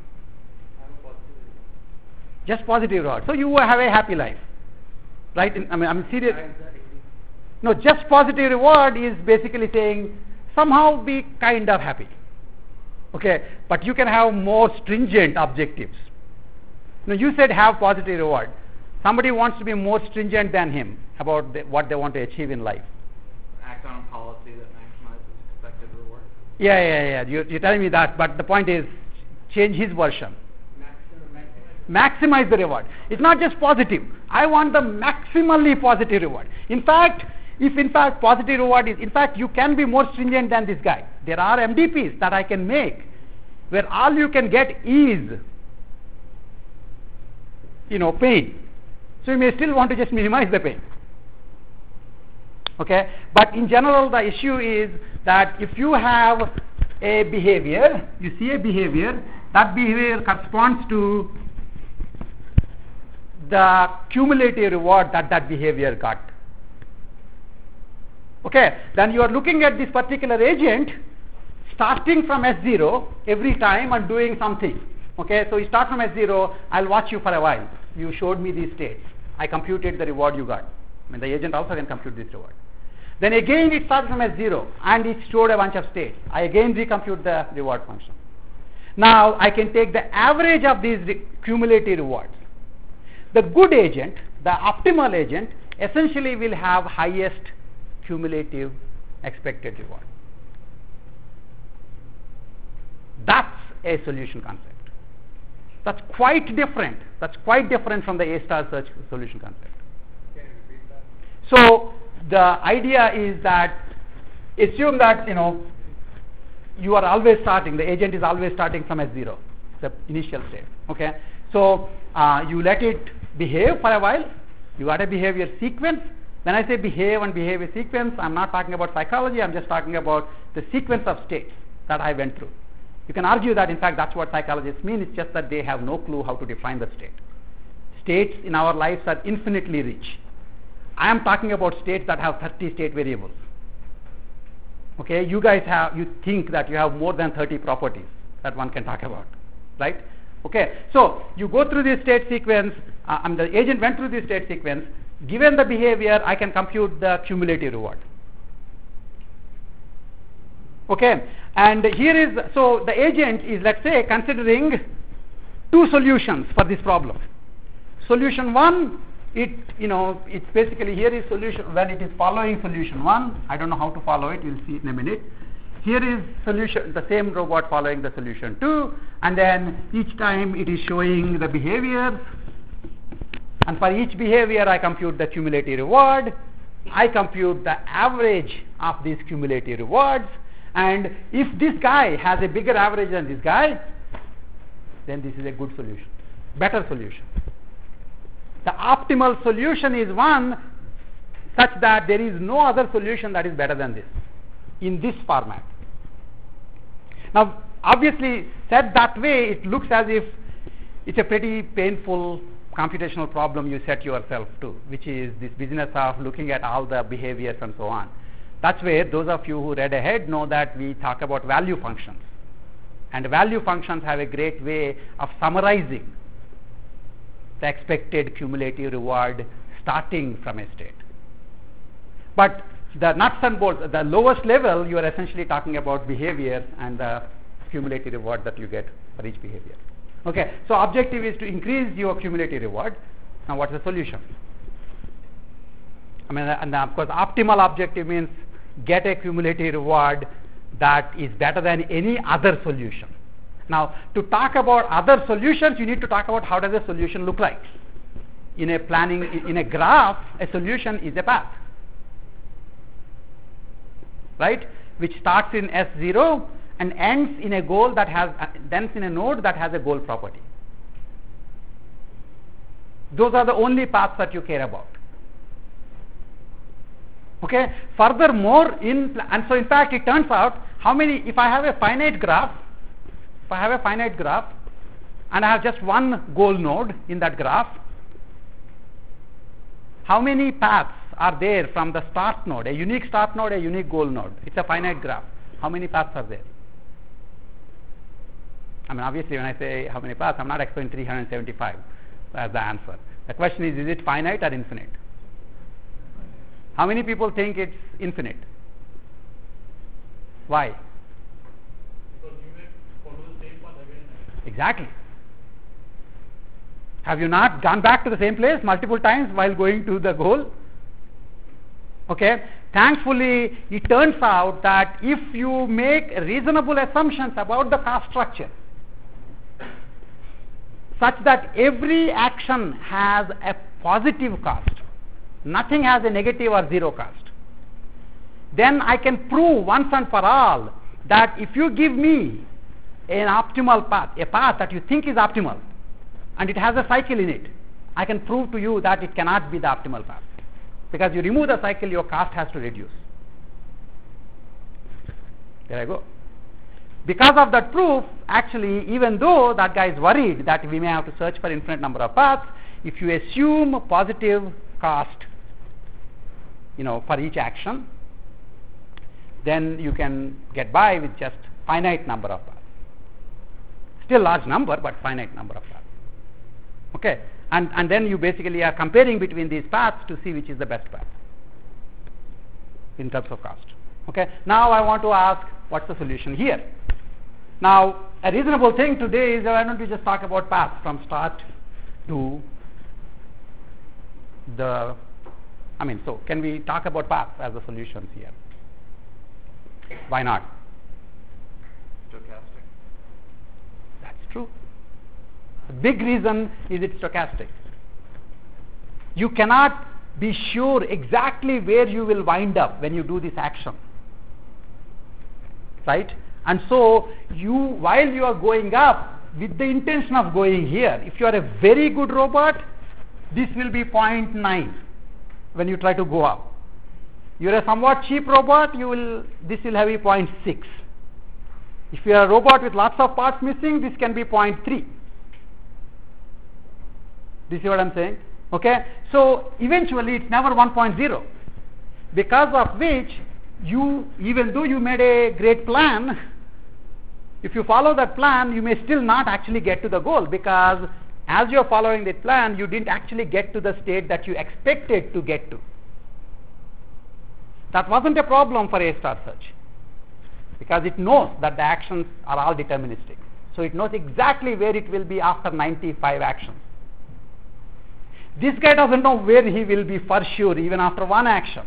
Just positive reward. So you have a happy life, right? I'm serious. No, just positive reward is basically saying somehow be kind of happy. Okay, but you can have more stringent objectives. You said have positive reward. Somebody wants to be more stringent than him about what they want to achieve in life. Act on a policy that maximizes expected reward. Yeah. You're telling me that, but the point is change his version. Maximize the reward. It's not just positive. I want the maximally positive reward. In fact, if positive reward is, you can be more stringent than this guy. There are MDPs that I can make where all you can get is, pain. So you may still want to just minimize the pain. Okay? But in general, the issue is that if you have a behavior, you see a behavior, that behavior corresponds to the cumulative reward that behavior got. Okay, then you are looking at this particular agent starting from S0 every time and doing something. Okay, so you start from S0, I'll watch you for a while. You showed me these states. I computed the reward you got. The agent also can compute this reward. Then again it starts from S0 and it showed a bunch of states. I again recompute the reward function. Now I can take the average of these cumulative rewards. The good agent, the optimal agent, essentially will have highest cumulative expected reward. That's a solution concept. That's quite different. That's quite different from the A-star search solution concept. Can you repeat that? So the idea is that assume that you are always starting. The agent is always starting from S0, the initial state. Okay. So you let it behave for a while. You got a behavior sequence. When I say behave and behavior sequence, I'm not talking about psychology. I'm just talking about the sequence of states that I went through. You can argue that in fact that's what psychologists mean. It's just that they have no clue how to define the state. States in our lives are infinitely rich. I am talking about states that have 30 state variables. Okay, you guys you think that you have more than 30 properties that one can talk about, right? Okay, so you go through this state sequence, the agent went through this state sequence. Given the behavior, I can compute the cumulative reward. Okay, and here is, so the agent is, let's say, considering two solutions for this problem. Solution 1, it's basically, here is solution, when it is following solution 1, I don't know how to follow it, you'll see in a minute. Here is solution, the same robot following the solution 2, and then each time it is showing the behaviors, and for each behavior I compute the cumulative reward, I compute the average of these cumulative rewards, and if this guy has a bigger average than this guy, then this is a good solution, better solution. The optimal solution is one such that there is no other solution that is better than this in this format. Now obviously said that way, it looks as if it's a pretty painful computational problem you set yourself to, which is this business of looking at all the behaviors and so on. That's where those of you who read ahead know that we talk about value functions, and value functions have a great way of summarizing the expected cumulative reward starting from a state. But the nuts and bolts, the lowest level, you are essentially talking about behavior and the cumulative reward that you get for each behavior. Okay, so objective is to increase your cumulative reward. Now what's the solution? And of course optimal objective means get a cumulative reward that is better than any other solution. Now to talk about other solutions, you need to talk about how does a solution look like. In a planning, in a graph, a solution is a path, right, which starts in S0 and ends in a goal that has ends in a node that has a goal property. Those are the only paths that you care about. Okay. Furthermore, and so in fact it turns out if I have a finite graph, and I have just one goal node in that graph, how many paths are there from the start node, a unique start node, a unique goal node? It's a finite graph. How many paths are there? I mean, obviously when I say how many paths, I'm not expecting 375 as the answer. The question is it finite or infinite? How many people think it's infinite? Why? Because you may follow the same path again and again. Exactly. Have you not gone back to the same place multiple times while going to the goal? Okay. Thankfully, it turns out that if you make reasonable assumptions about the cost structure, such that every action has a positive cost, nothing has a negative or zero cost, then I can prove once and for all that if you give me an optimal path, a path that you think is optimal, and it has a cycle in it, I can prove to you that it cannot be the optimal path. Because you remove the cycle, your cost has to reduce. There I go. Because of that proof, actually, even though that guy is worried that we may have to search for infinite number of paths, if you assume a positive cost, for each action, then you can get by with just finite number of paths. Still large number, but finite number of paths. Okay, and then you basically are comparing between these paths to see which is the best path in terms of cost. Okay, now I want to ask what's the solution here. Now a reasonable thing today is why don't we just talk about paths from start to so can we talk about paths as the solutions here? Why not? Stochastic. That's true. The big reason is it's stochastic. You cannot be sure exactly where you will wind up when you do this action. Right? And so while you are going up with the intention of going here, if you are a very good robot, this will be 0.9 when you try to go up. You're a somewhat cheap robot, this will have a 0.6. If you are a robot with lots of parts missing, this can be 0.3. Do you see what I'm saying? Okay, so eventually it's never 1.0, because of which even though you made a great plan, if you follow that plan, you may still not actually get to the goal, because as you're following that plan, you didn't actually get to the state that you expected to get to. That wasn't a problem for A-star search, because it knows that the actions are all deterministic. So it knows exactly where it will be after 95 actions. This guy doesn't know where he will be for sure even after one action.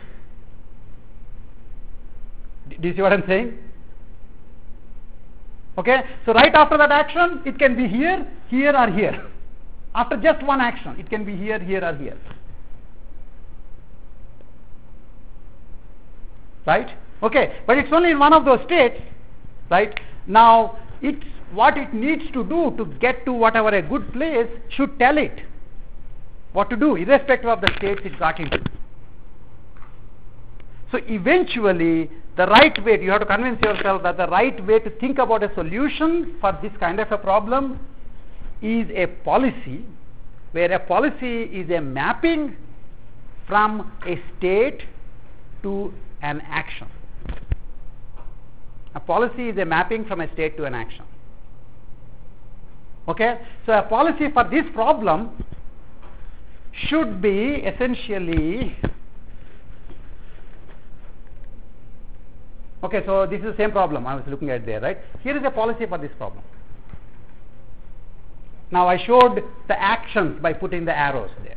Do you see what I'm saying? Okay, so right after that action, it can be here, here or here. After just one action, it can be here, here or here. Right? Okay, but it's only in one of those states. Right? Now, what it needs to do to get to whatever a good place should tell it what to do, irrespective of the states it got into. So eventually, the right way, you have to convince yourself that the right way to think about a solution for this kind of a problem is a policy, where a policy is a mapping from a state to an action. A policy is a mapping from a state to an action. Okay? So a policy for this problem should be essentially, okay, so this is the same problem I was looking at there, right? Here is a policy for this problem. Now I showed the actions by putting the arrows there.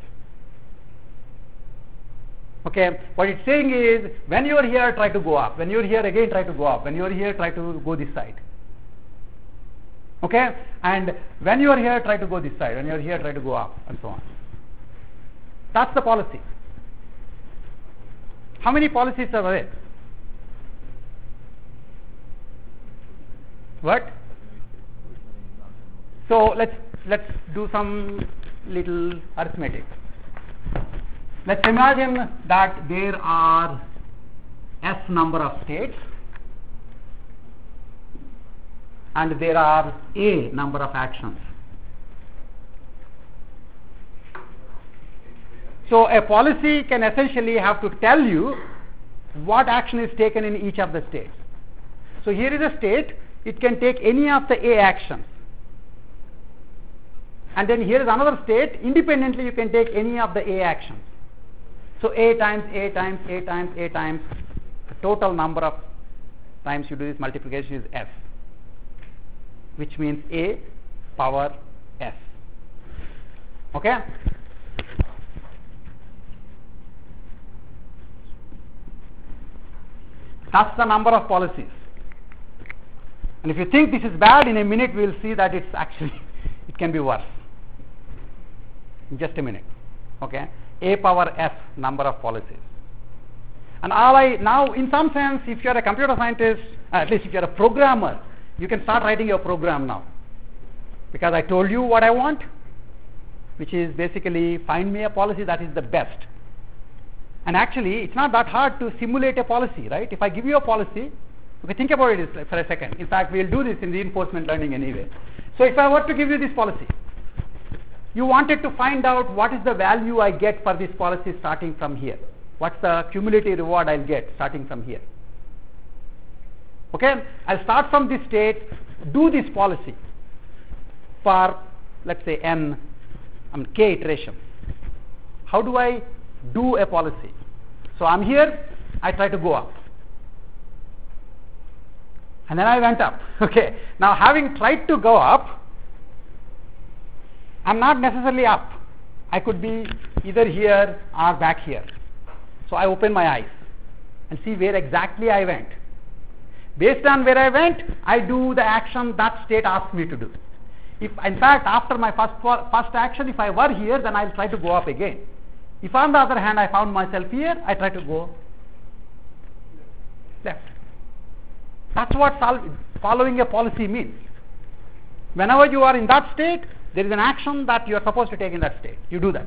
Okay, what it's saying is, when you are here, try to go up. When you are here, again try to go up. When you are here, try to go this side. Okay, and when you are here, try to go this side. When you are here, try to go up, and so on. That's the policy. How many policies are there? What? So let's do some little arithmetic. Let's imagine that there are S number of states and there are A number of actions. So a policy can essentially have to tell you what action is taken in each of the states. So here is a state, it can take any of the A actions. And then here is another state, independently you can take any of the A actions. So A times A times A times A times, the total number of times you do this multiplication is S, which means A power S. Okay? That's the number of policies. And if you think this is bad, in a minute we will see that it's actually, it can be worse. In just a minute. Okay? A power S number of policies. And now in some sense, if you are a computer scientist, at least if you are a programmer, you can start writing your program now. Because I told you what I want, which is basically find me a policy that is the best. And actually, it's not that hard to simulate a policy, right? If I give you a policy, okay, think about it for a second. In fact, we'll do this in reinforcement learning anyway. So if I were to give you this policy, you wanted to find out what is the value I get for this policy starting from here. What's the cumulative reward I'll get starting from here. Okay, I'll start from this state, do this policy for, let's say, k iterations. How do I do a policy? So I'm here, I try to go up. And then I went up. Okay, now having tried to go up, I'm not necessarily up. I could be either here or back here. So I open my eyes and see where exactly I went. Based on where I went, I do the action that state asks me to do. If, in fact, after my first action, if I were here, then I'll try to go up again. If on the other hand I found myself here, I try to go left. That's what following a policy means. Whenever you are in that state, there is an action that you are supposed to take in that state. You do that.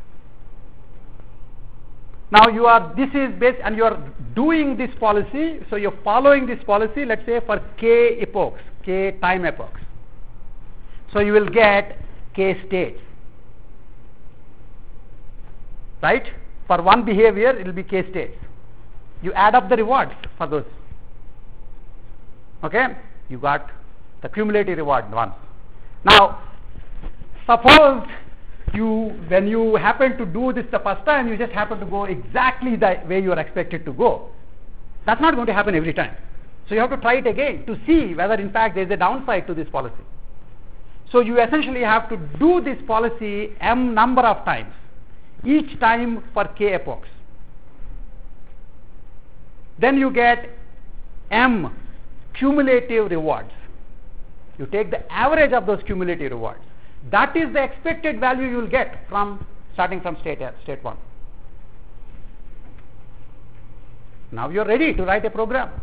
Now you are doing this policy, so you are following this policy, let's say for k epochs, k time epochs. So you will get k states. Right? For one behavior, it will be k states. You add up the rewards for those. Okay? You got the cumulative reward once. Now, suppose when you happen to do this the first time, you just happen to go exactly the way you are expected to go. That's not going to happen every time. So you have to try it again to see whether in fact there is a downside to this policy. So you essentially have to do this policy m number of times, each time for k epochs. Then you get m cumulative rewards. You take the average of those cumulative rewards. That is the expected value you will get from starting from state 1. Now you are ready to write a program.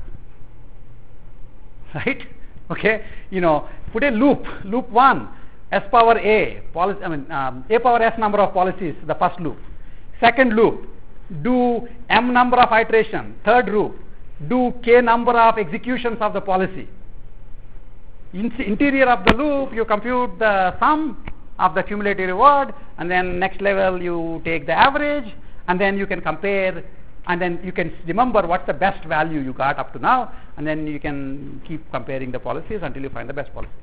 Right? Okay? Put a loop 1, S power A, A power S number of policies, the first loop. Second loop, do M number of iteration. Third loop, do K number of executions of the policy. Interior of the loop, you compute the sum of the cumulative reward, and then next level you take the average, and then you can compare, and then you can remember what's the best value you got up to now, and then you can keep comparing the policies until you find the best policy.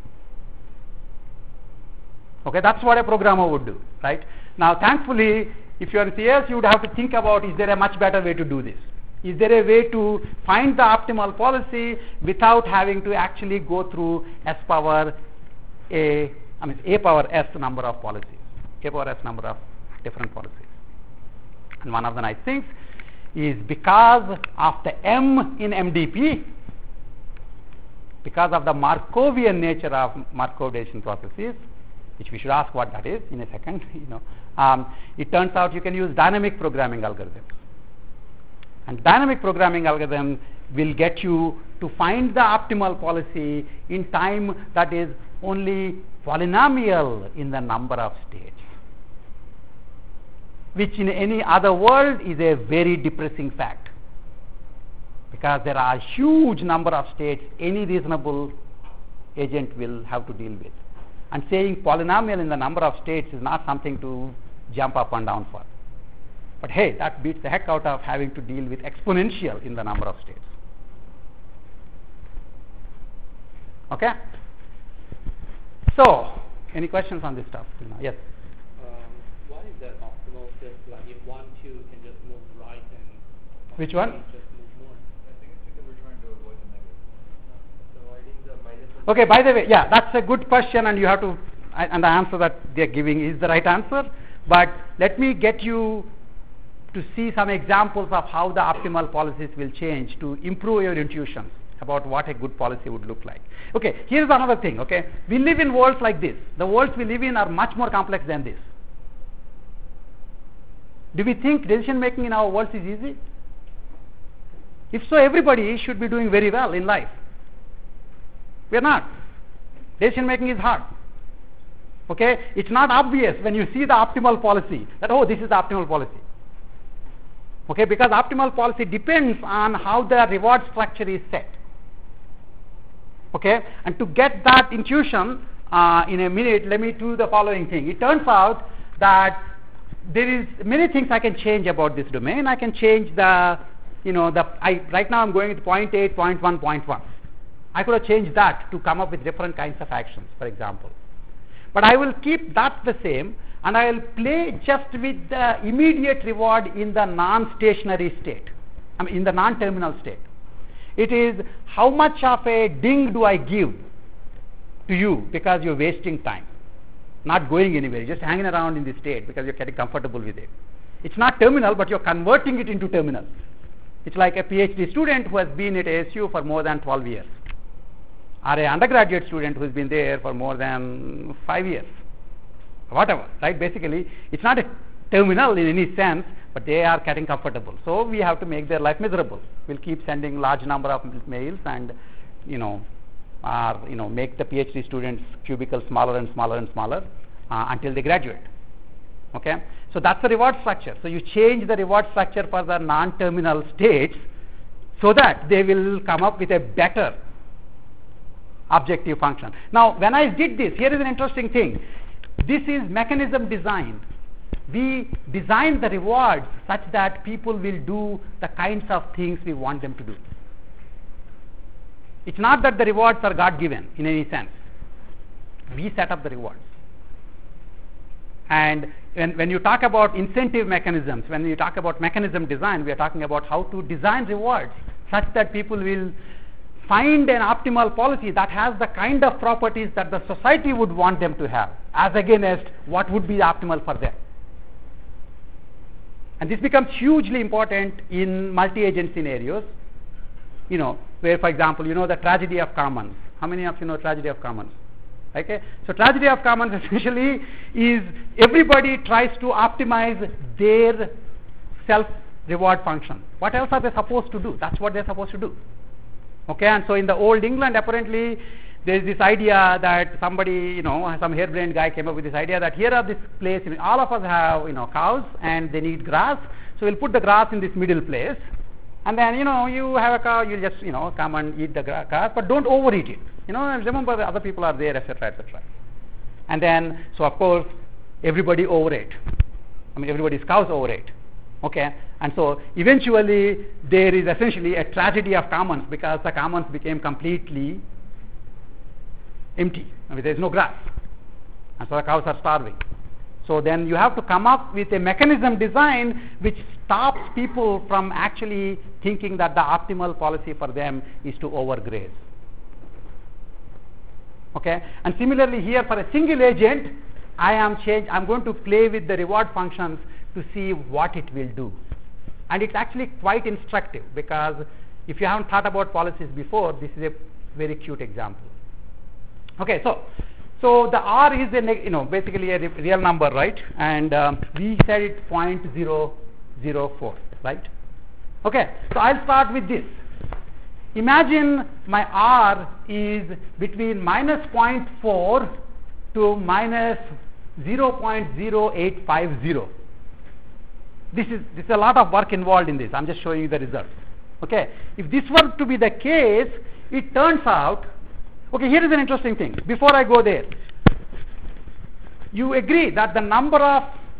Okay, that's what a programmer would do, right? Now, thankfully, if you are in CS, you would have to think about, is there a much better way to do this? Is there a way to find the optimal policy without having to actually go through A power S number of policies, A power S number of different policies? And one of the nice things is because of the M in MDP, because of the Markovian nature of Markov decision processes, which we should ask what that is in a second, it turns out you can use dynamic programming algorithms. And dynamic programming algorithms will get you to find the optimal policy in time that is only polynomial in the number of states, which in any other world is a very depressing fact, because there are huge number of states any reasonable agent will have to deal with. And saying polynomial in the number of states is not something to jump up and down for. But hey, that beats the heck out of having to deal with exponential in the number of states. Okay? So, any questions on this stuff? Yes? What is the optimal fit? Like if 1, 2 can just move right and Which one? just move north. I think it's because we're trying to avoid the negative. So I think the minus. Okay, by the way, yeah, that's a good question, and you have to, and the answer that they're giving is the right answer. But let me get you to see some examples of how the optimal policies will change to improve your intuitions about what a good policy would look like. Okay, here's another thing, okay. We live in worlds like this. The worlds we live in are much more complex than this. Do we think decision making in our worlds is easy? If so, everybody should be doing very well in life. We are not. Decision making is hard. Okay, it's not obvious when you see the optimal policy that, oh, this is the optimal policy. Okay, because optimal policy depends on how the reward structure is set. Okay, and to get that intuition in a minute, let me do the following thing. It turns out that there is many things I can change about this domain. I can change the, right now I'm going with 0.8, 0.1, 0.1. I could have changed that to come up with different kinds of actions, for example. But I will keep that the same, and I will play just with the immediate reward in the non-stationary state, in the non-terminal state. It is how much of a ding do I give to you because you're wasting time, not going anywhere, just hanging around in this state because you're getting comfortable with it. It's not terminal, but you're converting it into terminal. It's like a PhD student who has been at ASU for more than 12 years, or an undergraduate student who has been there for more than 5 years, whatever, right? Basically, it's not a terminal in any sense, but they are getting comfortable. So we have to make their life miserable. We'll keep sending large number of mails and, make the PhD students' cubicles smaller and smaller and smaller until they graduate. Okay? So that's the reward structure. So you change the reward structure for the non-terminal states so that they will come up with a better objective function. Now, when I did this, here is an interesting thing. This is mechanism design. We design the rewards such that people will do the kinds of things we want them to do. It's not that the rewards are God-given in any sense. We set up the rewards. And when you talk about incentive mechanisms, when you talk about mechanism design, we are talking about how to design rewards such that people will find an optimal policy that has the kind of properties that the society would want them to have, as against what would be optimal for them. And this becomes hugely important in multi-agent scenarios, where, for example, the tragedy of commons. How many of you know tragedy of commons? Okay, so tragedy of commons essentially is everybody tries to optimize their self-reward function. What else are they supposed to do? That's what they're supposed to do. Okay, and so in the old England, apparently, there is this idea that somebody, some harebrained guy came up with this idea that here are this place, all of us have, cows and they need grass, so we'll put the grass in this middle place, and then, you have a cow, you'll just, come and eat the grass, but don't overeat it. Remember the other people are there, etc., etc. And then, so of course, everybody overate. Everybody's cows overate. Okay, and so eventually there is essentially a tragedy of commons because the commons became completely empty. There is no grass, and so the cows are starving. So then you have to come up with a mechanism design which stops people from actually thinking that the optimal policy for them is to overgraze. Okay, and similarly here for a single agent, I'm going to play with the reward functions to see what it will do. And it's actually quite instructive, because if you haven't thought about policies before, this is a very cute example. Okay, so the R is basically a real number, right? And we said it's 0.004, right? Okay, so I'll start with this. Imagine my R is between minus 0.4 to minus 0.0850. This is a lot of work involved in this. I'm just showing you the result. Okay, if this were to be the case, it turns out, okay, here is an interesting thing. Before I go there, you agree that the number of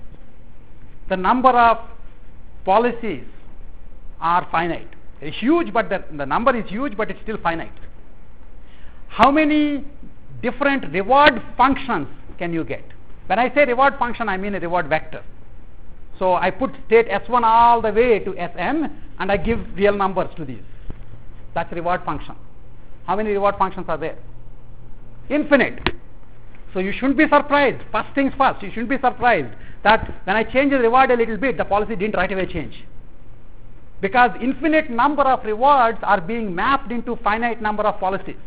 policies are finite. It's huge, but the number is huge, but it's still finite. How many different reward functions can you get? When I say reward function, I mean a reward vector. So I put state S1 all the way to Sn, and I give real numbers to these. That's reward function. How many reward functions are there? Infinite. So you shouldn't be surprised. First things first, you shouldn't be surprised that when I change the reward a little bit, the policy didn't right away change. Because infinite number of rewards are being mapped into finite number of policies.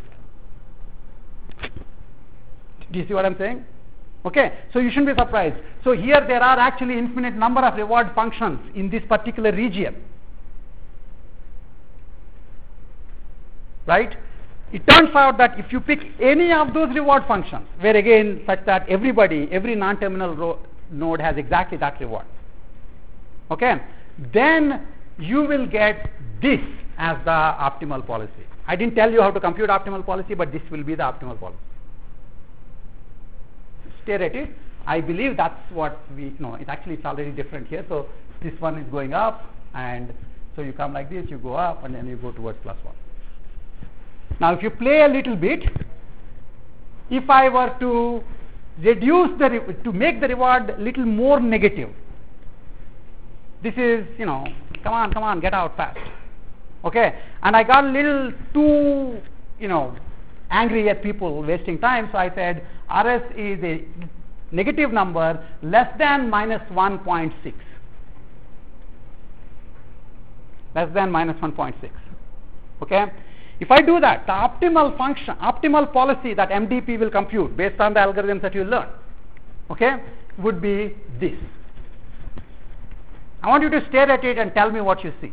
Do you see what I'm saying? Okay, so you shouldn't be surprised. So here there are actually infinite number of reward functions in this particular region. Right? It turns out that if you pick any of those reward functions, where again such that every non-terminal node has exactly that reward, okay, then you will get this as the optimal policy. I didn't tell you how to compute optimal policy, but this will be the optimal policy. Stare at it. I believe that's what we know. It's already different here. So this one is going up, and so you come like this, you go up, and then you go towards +1. Now if you play a little bit, if I were to reduce to make the reward a little more negative, this is, come on, get out fast. Okay, and I got a little too, angry at people wasting time, so I said RS is a negative number less than minus 1.6. Less than minus 1.6. Okay, if I do that, the optimal policy that MDP will compute based on the algorithms that you learn, okay, would be this. I want you to stare at it and tell me what you see.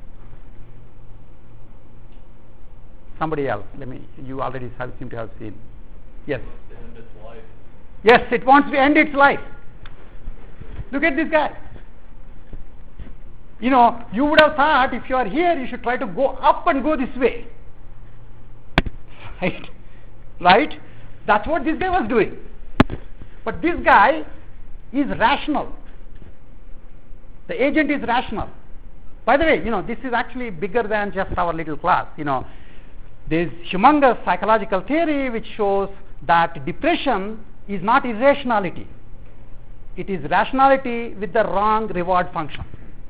Somebody else, you already seem to have seen. Yes. Yes, it wants to end its life. Look at this guy. You would have thought if you are here, you should try to go up and go this way. Right? That's what this guy was doing. But this guy is rational. The agent is rational. By the way, this is actually bigger than just our little class. There's humongous psychological theory which shows that depression is not irrationality. It is rationality with the wrong reward function.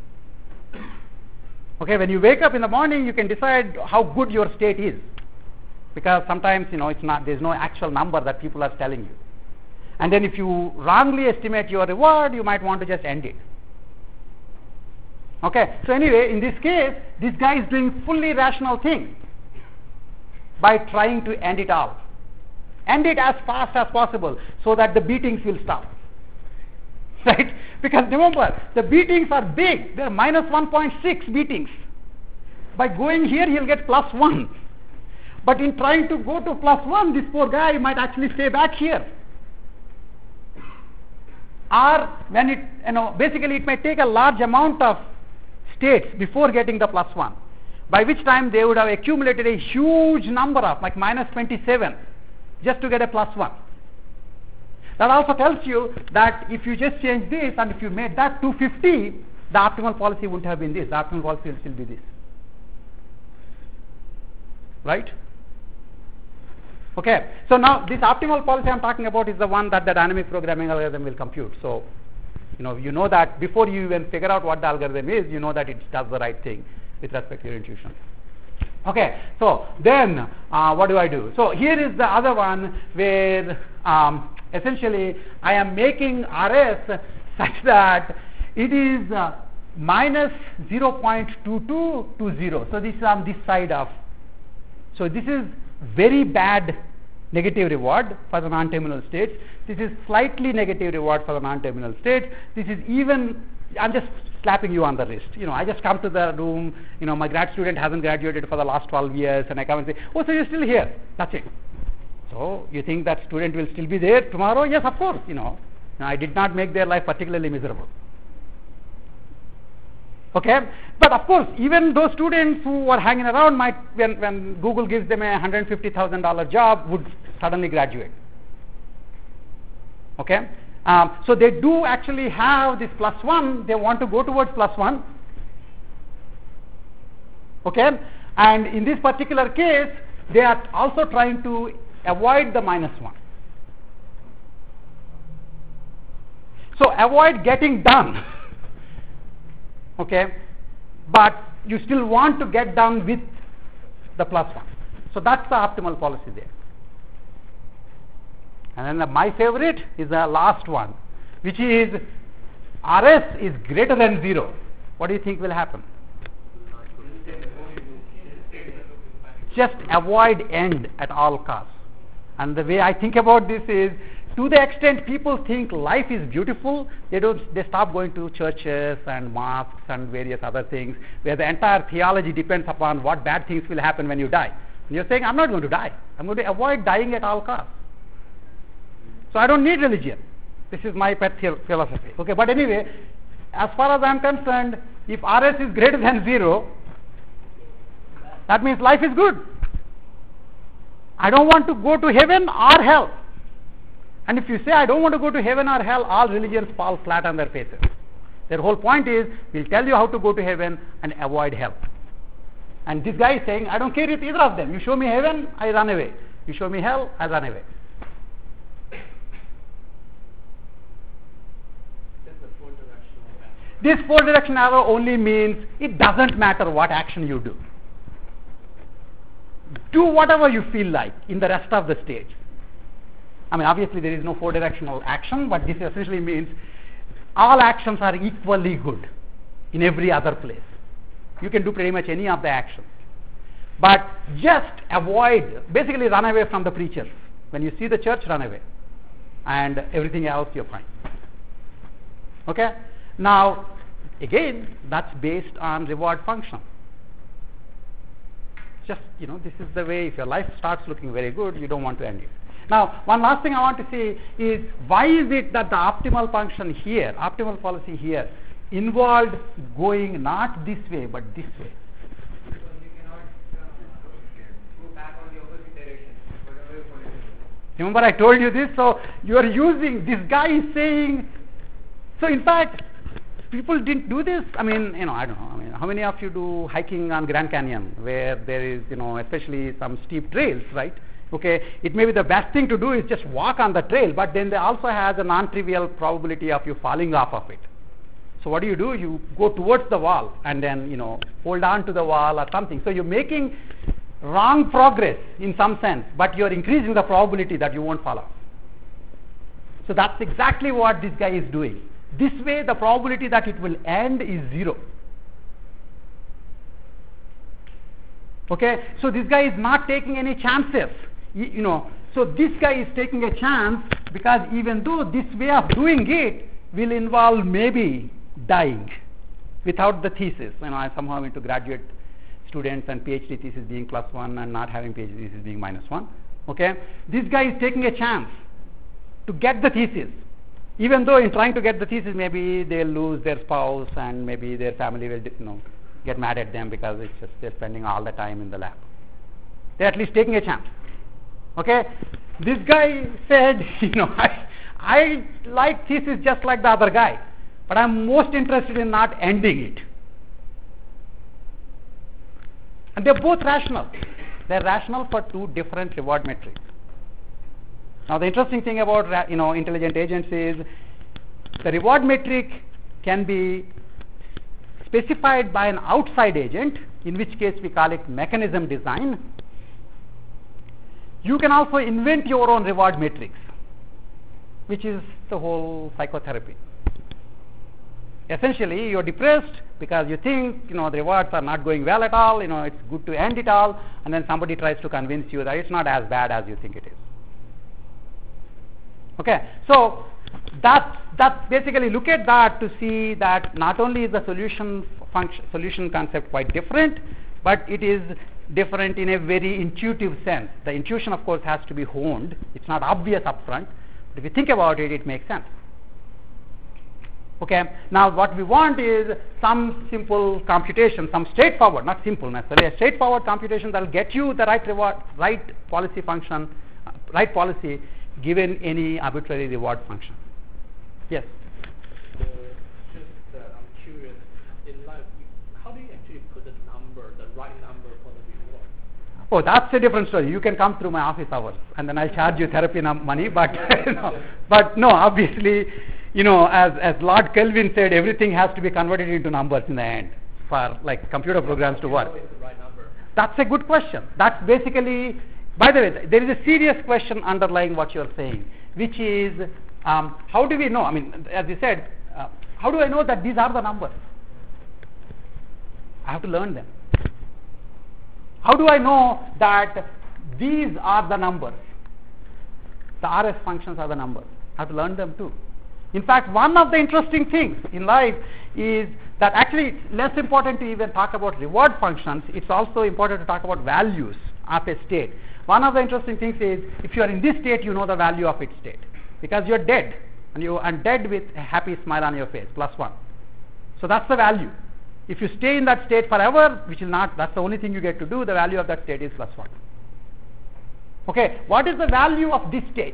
Okay, when you wake up in the morning, you can decide how good your state is. Because sometimes, there's no actual number that people are telling you. And then if you wrongly estimate your reward, you might want to just end it. Okay, so anyway, in this case, this guy is doing fully rational thing by trying to end it all. End it as fast as possible so that the beatings will stop. Right? Because remember, the beatings are big. They are minus 1.6 beatings. By going here, he'll get +1. But in trying to go to +1, this poor guy might actually stay back here. Or when it, basically it may take a large amount of states before getting the +1, by which time they would have accumulated a huge number of like minus 27 just to get a +1. That also tells you that if you just change this and if you made that 250, the optimal policy wouldn't have been this. The optimal policy will still be this. Right? Okay. So now this optimal policy I'm talking about is the one that the dynamic programming algorithm will compute. So, you know that before you even figure out what the algorithm is, you know that it does the right thing with respect to your intuition. Okay. So then what do I do? So here is the other one where essentially I am making RS such that it is minus 0.22 to 0. So this is on this side of. So this is very bad negative reward for the non-terminal states. This is slightly negative reward for the non-terminal states. This is even I'm just slapping you on the wrist. I just come to the room, my grad student hasn't graduated for the last 12 years, and I come and say, oh, so you're still here. That's it. So you think that student will still be there tomorrow? Yes, of course. I did not make their life particularly miserable. Okay, but of course, even those students who are hanging around might, when Google gives them a $150,000 job, would suddenly graduate. Okay, so they do actually have this +1. They want to go towards +1. Okay, and in this particular case, they are also trying to avoid the -1. So avoid getting done. Okay, but you still want to get done with the +1. So that's the optimal policy there. And then my favorite is the last one, which is RS is greater than 0. What do you think will happen? Just avoid end at all costs. And the way I think about this is, to the extent people think life is beautiful, they stop going to churches and mosques and various other things where the entire theology depends upon what bad things will happen when you die. And you're saying, I'm not going to die. I'm going to avoid dying at all costs. So I don't need religion. This is my pet philosophy. Okay, but anyway, as far as I'm concerned, if RS is greater than 0, that means life is good. I don't want to go to heaven or hell. And if you say, I don't want to go to heaven or hell, all religions fall flat on their faces. Their whole point is, we'll tell you how to go to heaven and avoid hell. And this guy is saying, I don't care with either of them. You show me heaven, I run away. You show me hell, I run away. This 4-direction arrow only means it doesn't matter what action you do. Do whatever you feel like in the rest of the stage. I mean, obviously there is no 4-directional action, but this essentially means all actions are equally good in every other place. You can do pretty much any of the actions. But just avoid, basically run away from the preachers. When you see the church, run away. And everything else, you're fine. Okay? Now, again, that's based on reward function. Just, this is the way, if your life starts looking very good, you don't want to end it. Now, one last thing I want to say is, why is it that the optimal function here, optimal policy here, involved going not this way, but this way? Because you cannot go back on the opposite direction. Remember I told you this? So, you are using, this guy is saying, so in fact, people didn't do this. I mean, I don't know. I mean, how many of you do hiking on Grand Canyon, where there is, especially some steep trails, right? Okay, it may be the best thing to do is just walk on the trail, but then there also has a non-trivial probability of you falling off of it. So what do? You go towards the wall and then, hold on to the wall or something. So you're making wrong progress in some sense, but you're increasing the probability that you won't fall off. So that's exactly what this guy is doing. This way, the probability that it will end is 0. Okay, so this guy is not taking any chances. So this guy is taking a chance because even though this way of doing it will involve maybe dying without the thesis. I somehow into graduate students and PhD thesis being +1 and not having PhD thesis being -1. Okay, this guy is taking a chance to get the thesis. Even though in trying to get the thesis, maybe they'll lose their spouse and maybe their family will, get mad at them because it's just they're spending all the time in the lab. They're at least taking a chance. Okay? This guy said, I like thesis just like the other guy, but I'm most interested in not ending it. And they're both rational. They're rational for two different reward metrics. Now, the interesting thing about intelligent agents is the reward metric can be specified by an outside agent, in which case we call it mechanism design. You can also invent your own reward matrix, which is the whole psychotherapy. Essentially, you're depressed because you think, the rewards are not going well at all, it's good to end it all, and then somebody tries to convince you that it's not as bad as you think it is. Okay, so that's basically, look at that to see that not only is the solution concept quite different, but it is different in a very intuitive sense. The intuition, of course, has to be honed. It's not obvious upfront, but if you think about it, it makes sense. Okay, now what we want is some simple computation, some straightforward, not simple necessarily, a straightforward computation that will get you the right policy function, right policy given any arbitrary reward function. Yes? I'm curious, in life, how do you actually put the right number for the reward? Oh, that's a different story. You can come through my office hours and then I'll charge you therapy money, but no, obviously, as Lord Kelvin said, everything has to be converted into numbers in the end for like computer programs to work. What is the right number? That's a good question. That's basically, by the way, there is a serious question underlying what you're saying, which is, how do we know? I mean, as you said, how do I know that these are the numbers? I have to learn them. How do I know that these are the numbers? The RS functions are the numbers. I have to learn them too. In fact, one of the interesting things in life is that actually it's less important to even talk about reward functions. It's also important to talk about values of a state. One of the interesting things is if you are in this state, you know the value of its state because you're dead and dead with a happy smile on your face, +1. So that's the value. If you stay in that state forever, which is not, that's the only thing you get to do, the value of that state is +1. Okay, what is the value of this state?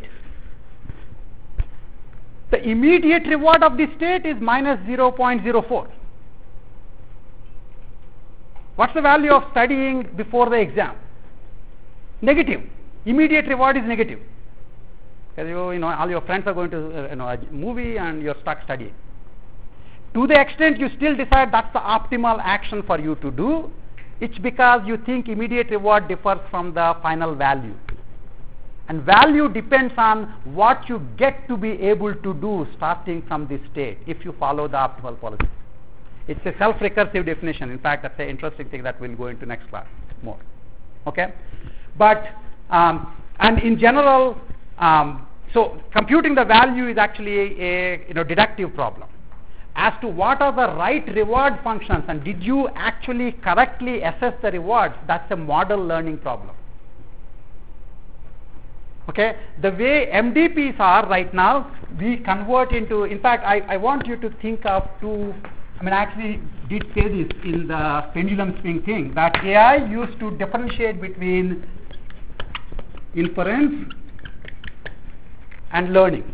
The immediate reward of this state is -0.04. What's the value of studying before the exam? Negative. Immediate reward is negative. Because all your friends are going to a movie and you're stuck studying. To the extent you still decide that's the optimal action for you to do, it's because you think immediate reward differs from the final value. And value depends on what you get to be able to do starting from this state if you follow the optimal policy. It's a self-recursive definition. In fact, that's an interesting thing that we'll go into next class more. Okay? But, and in general, so computing the value is actually a deductive problem. As to what are the right reward functions and did you actually correctly assess the rewards, that's a model learning problem. Okay, the way MDPs are right now, we convert into, in fact, I want you to think of two, I actually did say this in the pendulum swing thing, that AI used to differentiate between inference and learning.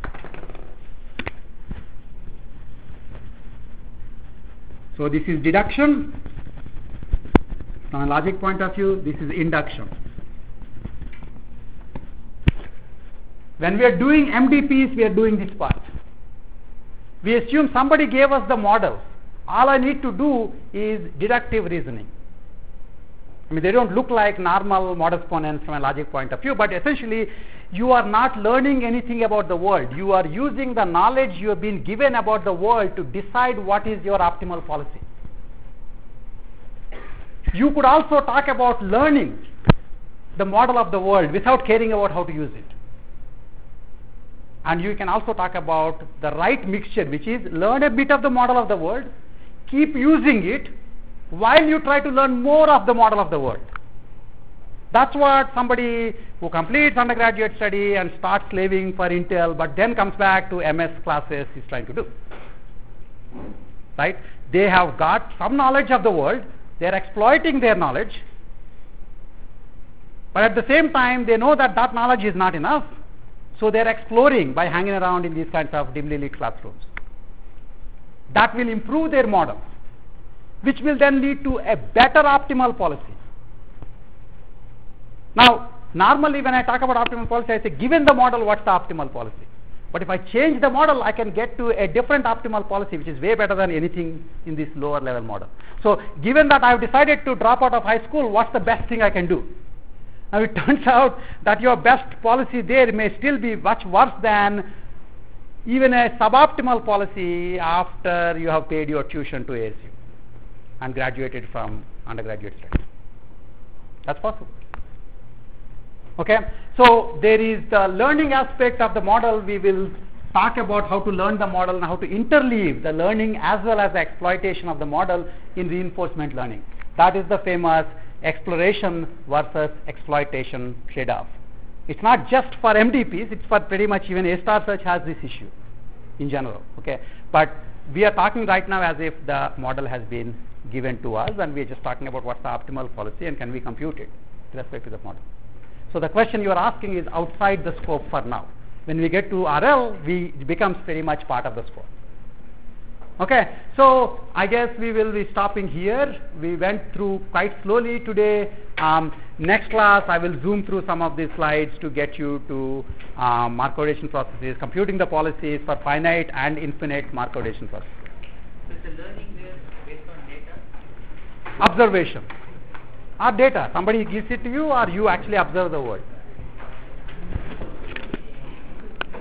So this is deduction. From a logic point of view, this is induction. When we are doing MDPs, we are doing this part. We assume somebody gave us the model. All I need to do is deductive reasoning. They don't look like normal mod exponents from a logic point of view, but essentially you are not learning anything about the world. You are using the knowledge you have been given about the world to decide what is your optimal policy. You could also talk about learning the model of the world without caring about how to use it. And you can also talk about the right mixture, which is learn a bit of the model of the world, keep using it while you try to learn more of the model of the world. That's what somebody who completes undergraduate study and starts slaving for Intel but then comes back to MS classes is trying to do. Right? They have got some knowledge of the world, they are exploiting their knowledge, but at the same time they know that that knowledge is not enough. So they are exploring by hanging around in these kinds of dimly lit classrooms. That will improve their model, which will then lead to a better optimal policy. Now, normally when I talk about optimal policy, I say given the model, what's the optimal policy? But if I change the model, I can get to a different optimal policy, which is way better than anything in this lower level model. So given that I have decided to drop out of high school, what's the best thing I can do? Now it turns out that your best policy there may still be much worse than even a suboptimal policy after you have paid your tuition to ASU and graduated from undergraduate studies. That's possible. Okay, so there is the learning aspect of the model. We will talk about how to learn the model and how to interleave the learning as well as the exploitation of the model in reinforcement learning. That is the famous exploration versus exploitation trade-off. It's not just for MDPs, it's for pretty much even A-star search has this issue in general. Okay, but we are talking right now as if the model has been given to us, and we are just talking about what's the optimal policy and can we compute it with respect to the model. So the question you are asking is outside the scope for now. When we get to RL, it becomes pretty much part of the scope. Okay, so I guess we will be stopping here. We went through quite slowly today. Next class, I will zoom through some of these slides to get you to Markov-Adation processes, computing the policies for finite and infinite Markov-Adation processes. So is the learning there based on data? Observation or data. Somebody gives it to you or you actually observe the world.